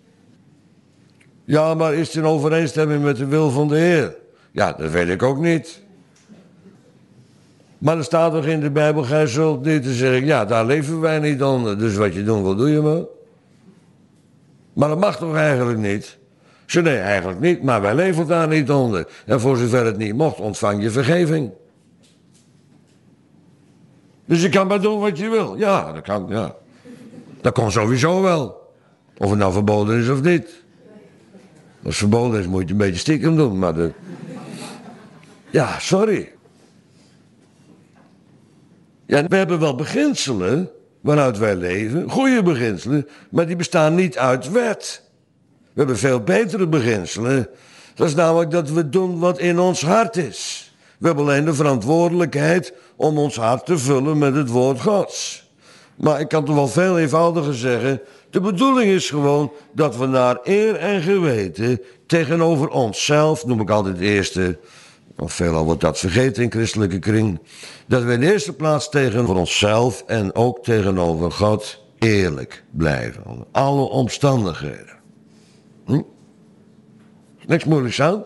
Ja, maar is het in overeenstemming met de wil van de Heer? Ja, dat weet ik ook niet. Maar er staat toch in de Bijbel, gij zult niet. Dan zeg ik, ja, daar leven wij niet onder. Dus wat je doen wil, doe je maar. Maar dat mag toch eigenlijk niet? Ze nee, eigenlijk niet, maar wij leven daar niet onder. En voor zover het niet mocht, ontvang je vergeving. Dus je kan maar doen wat je wil. Ja, dat kan, ja. Dat kan sowieso wel. Of het nou verboden is of niet. Als het verboden is, moet je het een beetje stiekem doen, maar de... Ja, sorry. Ja, we hebben wel beginselen waaruit wij leven, goede beginselen, maar die bestaan niet uit wet. We hebben veel betere beginselen. Dat is namelijk dat we doen wat in ons hart is. We hebben alleen de verantwoordelijkheid om ons hart te vullen met het woord Gods. Maar ik kan toch wel veel eenvoudiger zeggen, de bedoeling is gewoon dat we naar eer en geweten tegenover onszelf, noem ik altijd het eerste, of veelal wordt dat vergeten in christelijke kring, dat we in de eerste plaats tegenover onszelf en ook tegenover God eerlijk blijven. Onder alle omstandigheden. Hm? Niks moeilijks aan.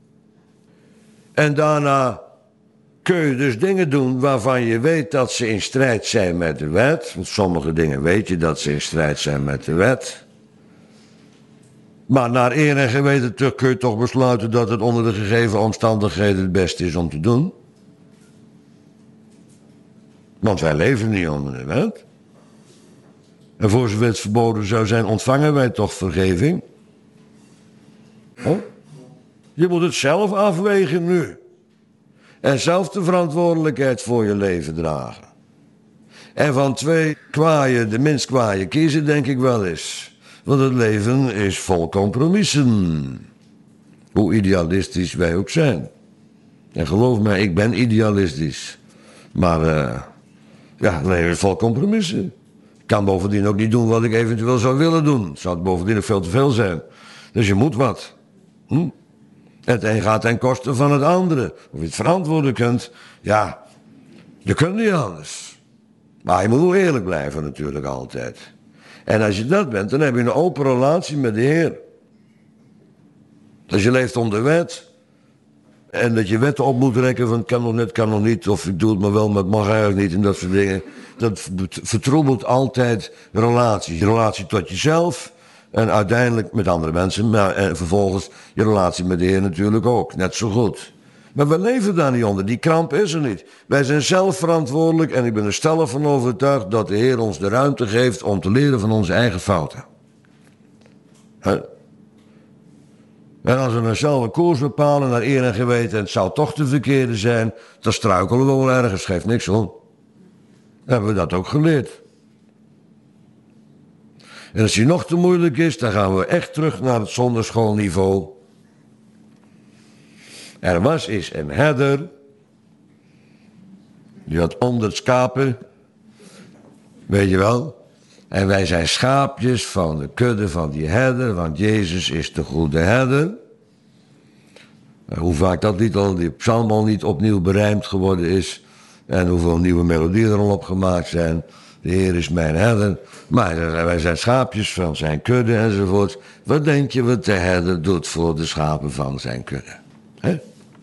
En daarna kun je dus dingen doen waarvan je weet dat ze in strijd zijn met de wet. Want sommige dingen weet je dat ze in strijd zijn met de wet. Maar naar eer en geweten terug kun je toch besluiten dat het onder de gegeven omstandigheden het beste is om te doen. Want wij leven niet onder de wet. En voor zover het verboden zou zijn, ontvangen wij toch vergeving? Oh? Je moet het zelf afwegen nu. En zelf de verantwoordelijkheid voor je leven dragen. En van twee kwaaien de minst kwaaie kiezen, denk ik wel eens. Want het leven is vol compromissen. Hoe idealistisch wij ook zijn. En geloof mij, ik ben idealistisch. Maar uh, ja, het leven is vol compromissen. Ik kan bovendien ook niet doen wat ik eventueel zou willen doen. Het zou bovendien ook veel te veel zijn. Dus je moet wat. Hm? Het een gaat ten koste van het andere. Of je het verantwoorden kunt. Ja, je kunt niet anders. Maar je moet wel eerlijk blijven natuurlijk altijd. En als je dat bent, dan heb je een open relatie met de Heer. Als je leeft onder wet. En dat je wetten op moet rekken van kan nog net, kan nog niet. Of ik doe het maar wel, maar het mag eigenlijk niet. En dat soort dingen. Dat vertroebelt altijd relaties. Je relatie tot jezelf. En uiteindelijk met andere mensen. Maar en vervolgens je relatie met de Heer natuurlijk ook. Net zo goed. Maar we leven daar niet onder. Die kramp is er niet. Wij zijn zelf verantwoordelijk. En ik ben er stellig van overtuigd dat de Heer ons de ruimte geeft om te leren van onze eigen fouten. He? En als we nou zelf een koers bepalen naar eer en geweten en het zou toch de verkeerde zijn, dan struikelen we wel ergens, geeft niks hoor. Dan hebben we dat ook geleerd. En als die nog te moeilijk is, dan gaan we echt terug naar het zonderschoolniveau. Er was eens een herder, die had honderd schapen, weet je wel. En wij zijn schaapjes van de kudde van die herder, want Jezus is de goede herder. Hoe vaak dat lied al, die psalm al niet opnieuw berijmd geworden is. En hoeveel nieuwe melodieën er al opgemaakt zijn. De Heer is mijn herder. Maar wij zijn schaapjes van zijn kudde enzovoort. Wat denk je wat de herder doet voor de schapen van zijn kudde? He?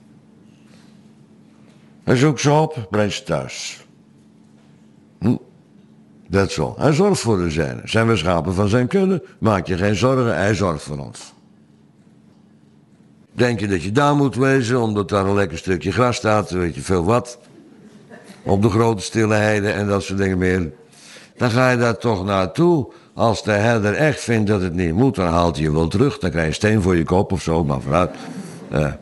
Hij zoekt ze op, brengt ze thuis. Hm? Dat is all. Hij zorgt voor de zijne. Zijn we schapen van zijn kudde? Maak je geen zorgen, hij zorgt voor ons. Denk je dat je daar moet wezen, omdat daar een lekker stukje gras staat, weet je veel wat. Op de grote stille heide en dat soort dingen meer. Dan ga je daar toch naartoe. Als de herder echt vindt dat het niet moet, dan haalt hij je wel terug. Dan krijg je een steen voor je kop of zo, maar vooruit. Uh.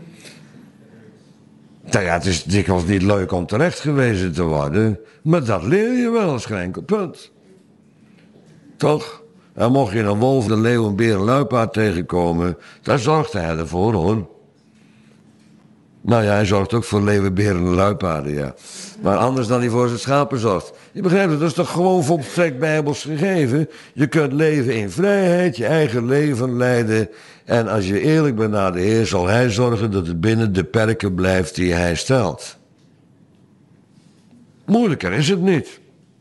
Nou ja, het is dikwijls niet leuk om terecht gewezen te worden. Maar dat leer je wel als geen enkel punt. Toch? En mocht je een wolf, de leeuw, een beer, een luipaard tegenkomen, daar zorgt hij ervoor hoor. Nou ja, hij zorgt ook voor leeuwen, beren en luipaarden, ja. Maar anders dan hij voor zijn schapen zorgt. Je begrijpt het, dat is toch gewoon volstrekt bijbels gegeven. Je kunt leven in vrijheid, je eigen leven leiden. En als je eerlijk bent naar de Heer, zal hij zorgen dat het binnen de perken blijft die hij stelt. Moeilijker is het niet.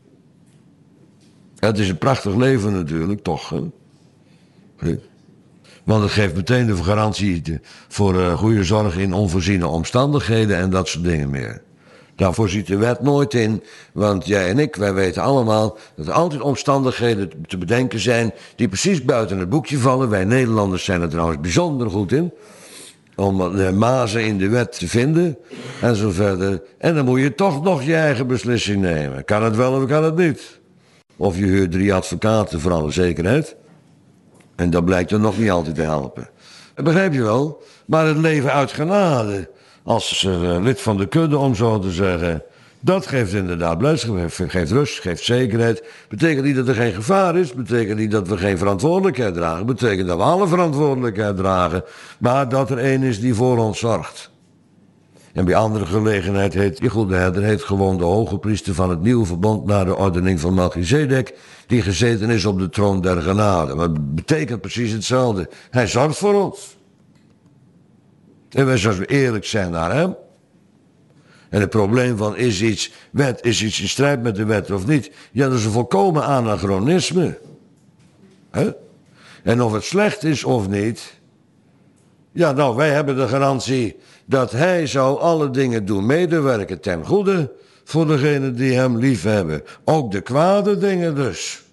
Het is een prachtig leven natuurlijk, toch? Hè? Want het geeft meteen de garantie voor uh, goede zorg in onvoorziene omstandigheden en dat soort dingen meer. Daarvoor ziet de wet nooit in, want jij en ik, wij weten allemaal dat er altijd omstandigheden te bedenken zijn die precies buiten het boekje vallen. Wij Nederlanders zijn er trouwens bijzonder goed in, om de mazen in de wet te vinden en zo verder. En dan moet je toch nog je eigen beslissing nemen. Kan het wel of kan het niet? Of je huurt drie advocaten voor alle zekerheid. En dat blijkt er nog niet altijd te helpen. Dat begrijp je wel. Maar het leven uit genade, als uh, lid van de kudde om zo te zeggen, dat geeft inderdaad blijdschap, geeft rust, geeft zekerheid. Betekent niet dat er geen gevaar is, betekent niet dat we geen verantwoordelijkheid dragen, betekent dat we alle verantwoordelijkheid dragen, maar dat er één is die voor ons zorgt. En bij andere gelegenheid heet die goede herder heet gewoon de hoge priester van het nieuwe verbond naar de ordening van Melchizedek, die gezeten is op de troon der genade. Maar het betekent precies hetzelfde. Hij zorgt voor ons. En wij zullen eerlijk zijn naar hem. En het probleem van is iets wet, is iets in strijd met de wet of niet? Ja, dat is een volkomen anachronisme. He? En of het slecht is of niet. Ja, nou, wij hebben de garantie dat hij zou alle dingen doen medewerken ten goede voor degenen die hem lief hebben. Ook de kwade dingen dus.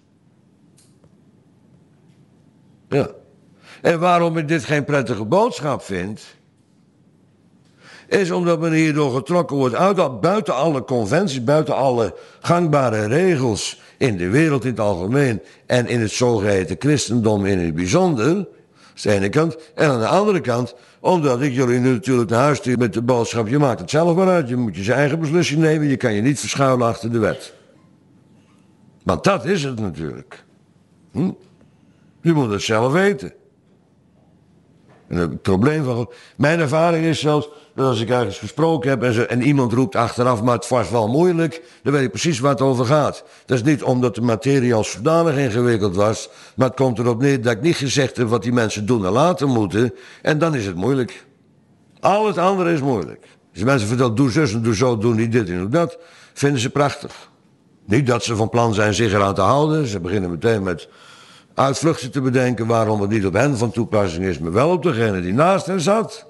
Ja. En waarom ik dit geen prettige boodschap vind, is omdat men hierdoor getrokken wordt uit, buiten alle conventies, buiten alle gangbare regels in de wereld in het algemeen en in het zogeheten christendom in het bijzonder. Dat is de ene kant. En aan de andere kant, omdat ik jullie nu natuurlijk naar huis stuur met de boodschap, je maakt het zelf maar uit, je moet je eigen beslissing nemen, je kan je niet verschuilen achter de wet. Want dat is het natuurlijk. Hm? Je moet het zelf weten. En het probleem van... Mijn ervaring is zelfs dat als ik ergens gesproken heb en, ze, en iemand roept achteraf, maar het was wel moeilijk, dan weet ik precies waar het over gaat. Dat is niet omdat de materie als zodanig ingewikkeld was, maar het komt erop neer dat ik niet gezegd heb wat die mensen doen en laten moeten, en dan is het moeilijk. Al het andere is moeilijk. Als mensen vertellen, doe zus en doe zo, doe niet dit en doe dat, vinden ze prachtig. Niet dat ze van plan zijn zich eraan te houden, ze beginnen meteen met uitvluchten te bedenken waarom het niet op hen van toepassing is, maar wel op degene die naast hen zat.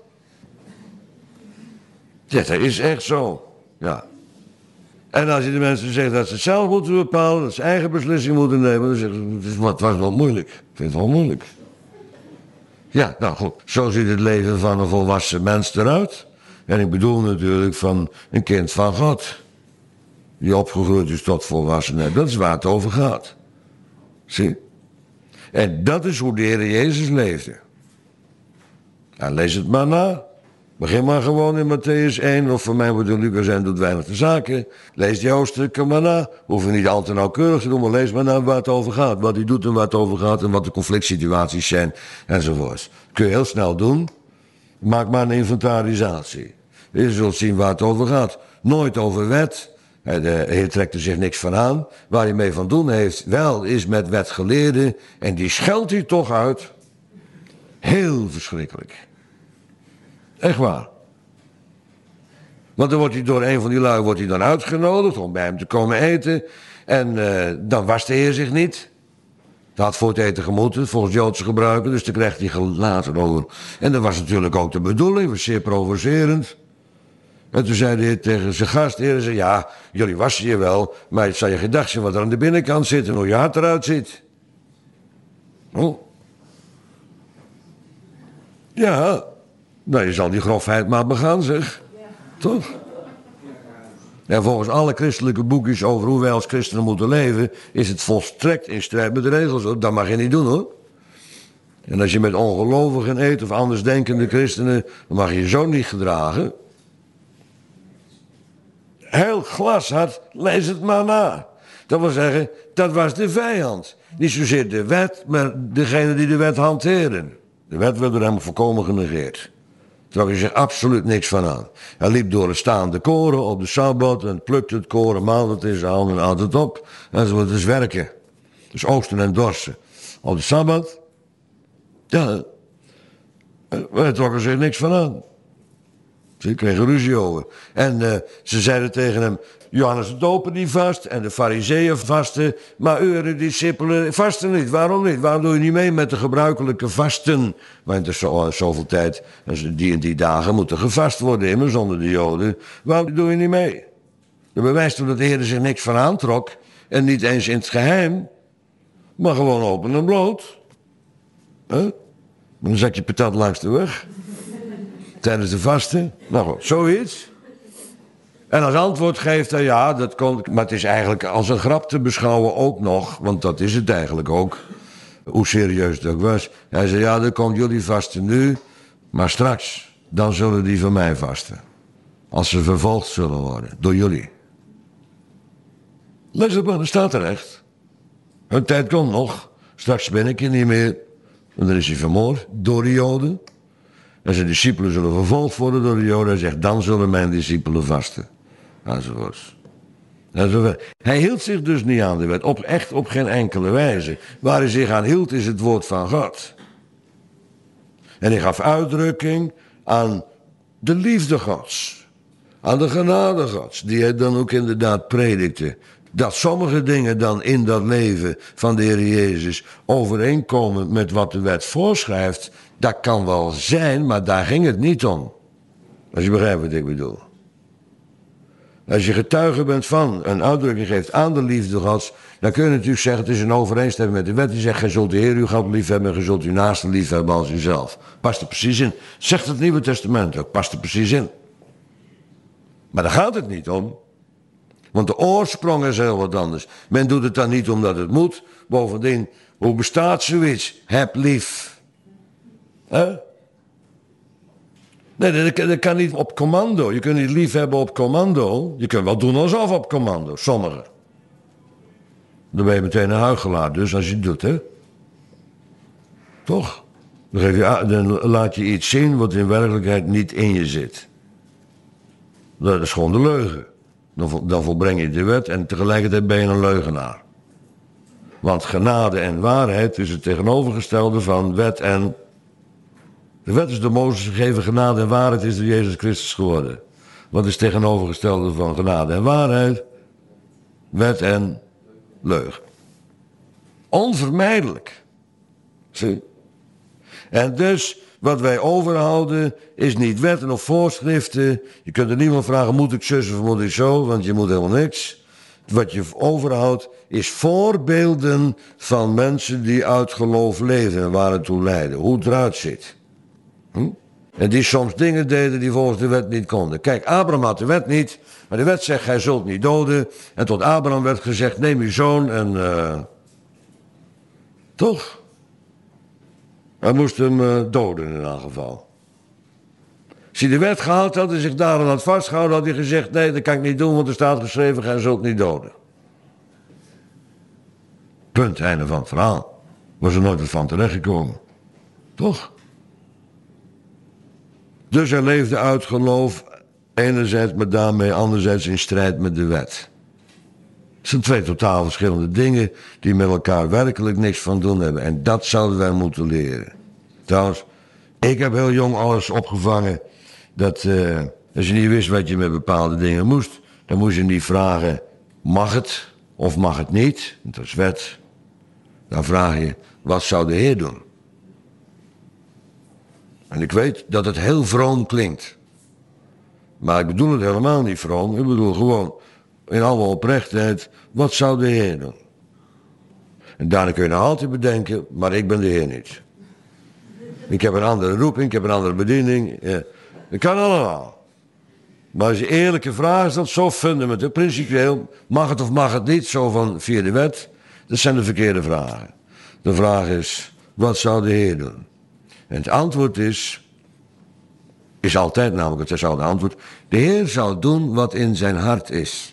Ja, dat is echt zo. Ja. En als je de mensen zegt dat ze het zelf moeten bepalen, dat ze eigen beslissing moeten nemen, dan zeggen ze, het was wel moeilijk. Ik vind het wel moeilijk. Ja, nou goed, zo ziet het leven van een volwassen mens eruit. En ik bedoel natuurlijk van een kind van God, die opgegroeid is tot volwassenheid. Dat is waar het over gaat. Zie? En dat is hoe de Heer Jezus leefde. En lees het maar na. Begin maar gewoon in Matthäus één, of voor mij wordt in Lucas één doet weinig de zaken. Lees die hoofdstukken maar na. Hoef je niet altijd nauwkeurig te doen, maar lees maar na waar het over gaat. Wat hij doet en waar het over gaat en wat de conflict situaties zijn enzovoorts. Kun je heel snel doen. Maak maar een inventarisatie. Je zult zien waar het over gaat. Nooit over wet. De Heer trekt er zich niks van aan. Waar hij mee van doen heeft, wel, is met wetgeleerden. En die scheldt hij toch uit. Heel verschrikkelijk. Echt waar. Want dan wordt hij door een van die lui wordt hij dan uitgenodigd om bij hem te komen eten. En uh, dan wast de Heer zich niet. Dat had voor het eten gemoeten, volgens Joodse gebruiken. Dus daar krijgt hij gelaten over. En dat was natuurlijk ook de bedoeling, was zeer provocerend. En toen zei de Heer tegen zijn gastheer, zei, ja, jullie wassen je wel, maar het zal je gedacht zijn wat er aan de binnenkant zit en hoe je hart eruit ziet. Oh. Ja, nou je zal die grofheid maar begaan, zeg. Ja. Toch? En volgens alle christelijke boekjes over hoe wij als christenen moeten leven, is het volstrekt in strijd met de regels, hoor. Dat mag je niet doen, hoor. En als je met ongelovigen eet of andersdenkende christenen, dan mag je je zo niet gedragen. Heel glashard, lees het maar na. Dat wil zeggen, dat was de vijand. Niet zozeer de wet, maar degene die de wet hanteren. De wet werd door hem volkomen genegeerd. Trok hij zich absoluut niks van aan. Hij liep door de staande koren op de Sabbat en plukte het koren, maalde het in zijn handen en at het op. En zo dus werken. Dus oogsten en dorsen. Op de Sabbat, ja, hij trok er zich niks van aan. Ze kregen ruzie over. En uh, ze zeiden tegen hem, Johannes de Doper die vast en de Farizeeën vasten, maar u en de discipelen vasten niet. Waarom niet? Waarom doe je niet mee met de gebruikelijke vasten? Want er is zo, zoveel tijd, die en die dagen moeten gevast worden, immers onder de Joden. Waarom doe je niet mee? Dat bewijst dat de Heer zich niks van aantrok. En niet eens in het geheim, maar gewoon open en bloot. Huh? Met een zakje patat langs de weg. Tijdens de vasten. Nou goed, zoiets. En als antwoord geeft hij, ja, dat kon, maar het is eigenlijk als een grap te beschouwen ook nog, want dat is het eigenlijk ook, hoe serieus het ook was. Hij zei, ja, dan komt jullie vasten nu, maar straks, dan zullen die van mij vasten. Als ze vervolgd zullen worden, door jullie. Lees het maar, dat staat er echt. Hun tijd komt nog, straks ben ik er niet meer, en dan is hij vermoord door de Joden. En zijn discipelen zullen vervolgd worden door de Joden. Hij zegt, dan zullen mijn discipelen vasten. Enzovoorts. Enzovoort. Hij hield zich dus niet aan de wet. Op, echt op geen enkele wijze. Waar hij zich aan hield is het woord van God. En hij gaf uitdrukking aan de liefde Gods. Aan de genade Gods. Die hij dan ook inderdaad predikte. Dat sommige dingen dan in dat leven van de Heer Jezus overeenkomen met wat de wet voorschrijft, dat kan wel zijn, maar daar ging het niet om. Als je begrijpt wat ik bedoel. Als je getuige bent van, een uitdrukking geeft aan de liefde Gods, dan kun je natuurlijk zeggen, het is een overeenstemming met de wet. Die zegt, gij zult de Heer uw God liefhebben en gij zult uw naaste liefhebben als uzelf. Past er precies in. Zegt het Nieuwe Testament ook, past er precies in. Maar daar gaat het niet om. Want de oorsprong is heel wat anders. Men doet het dan niet omdat het moet. Bovendien, hoe bestaat zoiets? Heb lief. Hè? Nee, dat, dat kan niet op commando. Je kunt niet lief hebben op commando. Je kunt wel doen alsof op commando, sommigen. Dan ben je meteen een huichelaar, dus als je het doet, hè. Toch? Dan, geef je, dan laat je iets zien wat in werkelijkheid niet in je zit. Dat is gewoon de leugen. Dan, dan volbreng je de wet en tegelijkertijd ben je een leugenaar. Want genade en waarheid is het tegenovergestelde van wet en... De wet is door Mozes gegeven, genade en waarheid is door Jezus Christus geworden. Wat is het tegenovergestelde van genade en waarheid? Wet en leugen. Onvermijdelijk. Zie? En dus, wat wij overhouden, is niet wetten of voorschriften. Je kunt er niemand vragen, moet ik zus of moet ik zo, want je moet helemaal niks. Wat je overhoudt, is voorbeelden van mensen die uit geloof leven en waar het toe leiden. Hoe het eruit ziet. Hm? En die soms dingen deden die volgens de wet niet konden. Kijk, Abraham had de wet niet, maar de wet zegt, gij zult niet doden. En tot Abraham werd gezegd, neem je zoon en... Uh... Toch? Hij moest hem uh, doden in elk geval. Als hij de wet gehaald had en zich daaraan had vastgehouden, had hij gezegd, nee, dat kan ik niet doen, want er staat geschreven, gij zult niet doden. Punt, einde van het verhaal. Was er nooit wat van terechtgekomen. Toch? Dus hij leefde uit geloof, enerzijds, maar daarmee anderzijds in strijd met de wet. Het zijn twee totaal verschillende dingen die met elkaar werkelijk niks van doen hebben. En dat zouden wij moeten leren. Trouwens, ik heb heel jong alles opgevangen dat uh, als je niet wist wat je met bepaalde dingen moest, dan moest je niet vragen, mag het of mag het niet? Dat is wet. Dan vraag je, wat zou de Heer doen? En ik weet dat het heel vroom klinkt. Maar ik bedoel het helemaal niet vroom. Ik bedoel gewoon, in alle oprechtheid, wat zou de Heer doen? En daarna kun je nog altijd bedenken, maar ik ben de Heer niet. Ik heb een andere roeping, ik heb een andere bediening. Ja, dat kan allemaal. Maar als je eerlijke vraag is, dat zo fundamenteel, principieel, mag het of mag het niet, zo van via de wet, dat zijn de verkeerde vragen. De vraag is, wat zou de Heer doen? En het antwoord is, is altijd namelijk hetzelfde antwoord, de Heer zou doen wat in zijn hart is.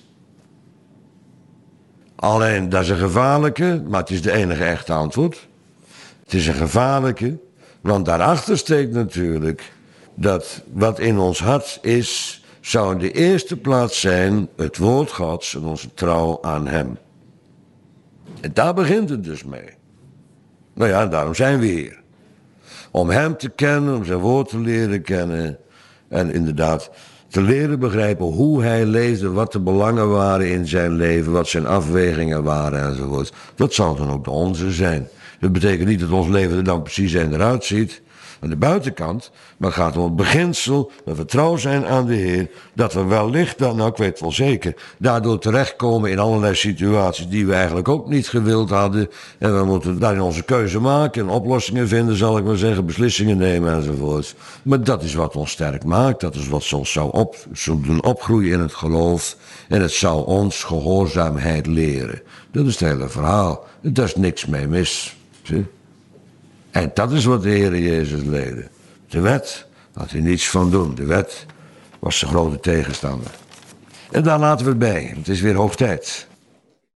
Alleen, dat is een gevaarlijke, maar het is de enige echte antwoord. Het is een gevaarlijke, want daarachter steekt natuurlijk dat wat in ons hart is, zou in de eerste plaats zijn het woord Gods en onze trouw aan hem. En daar begint het dus mee. Nou ja, daarom zijn we hier. Om hem te kennen, om zijn woord te leren kennen en inderdaad te leren begrijpen hoe hij leefde, wat de belangen waren in zijn leven, wat zijn afwegingen waren enzovoort. Dat zal dan ook de onze zijn. Dat betekent niet dat ons leven er dan precies en eruit ziet aan de buitenkant, maar het gaat om het beginsel, dat we trouw zijn aan de Heer, dat we wellicht, dan, nou ik weet wel zeker, daardoor terechtkomen in allerlei situaties die we eigenlijk ook niet gewild hadden. En we moeten daarin onze keuze maken en oplossingen vinden, zal ik maar zeggen, beslissingen nemen enzovoort. Maar dat is wat ons sterk maakt, dat is wat ons zou, op, zou doen opgroeien in het geloof en het zou ons gehoorzaamheid leren. Dat is het hele verhaal. Daar is niks mee mis. Zie? En dat is wat de Heer Jezus leerde. De wet had hij niets van doen. De wet was zijn grote tegenstander. En daar laten we het bij. Het is weer hoog tijd.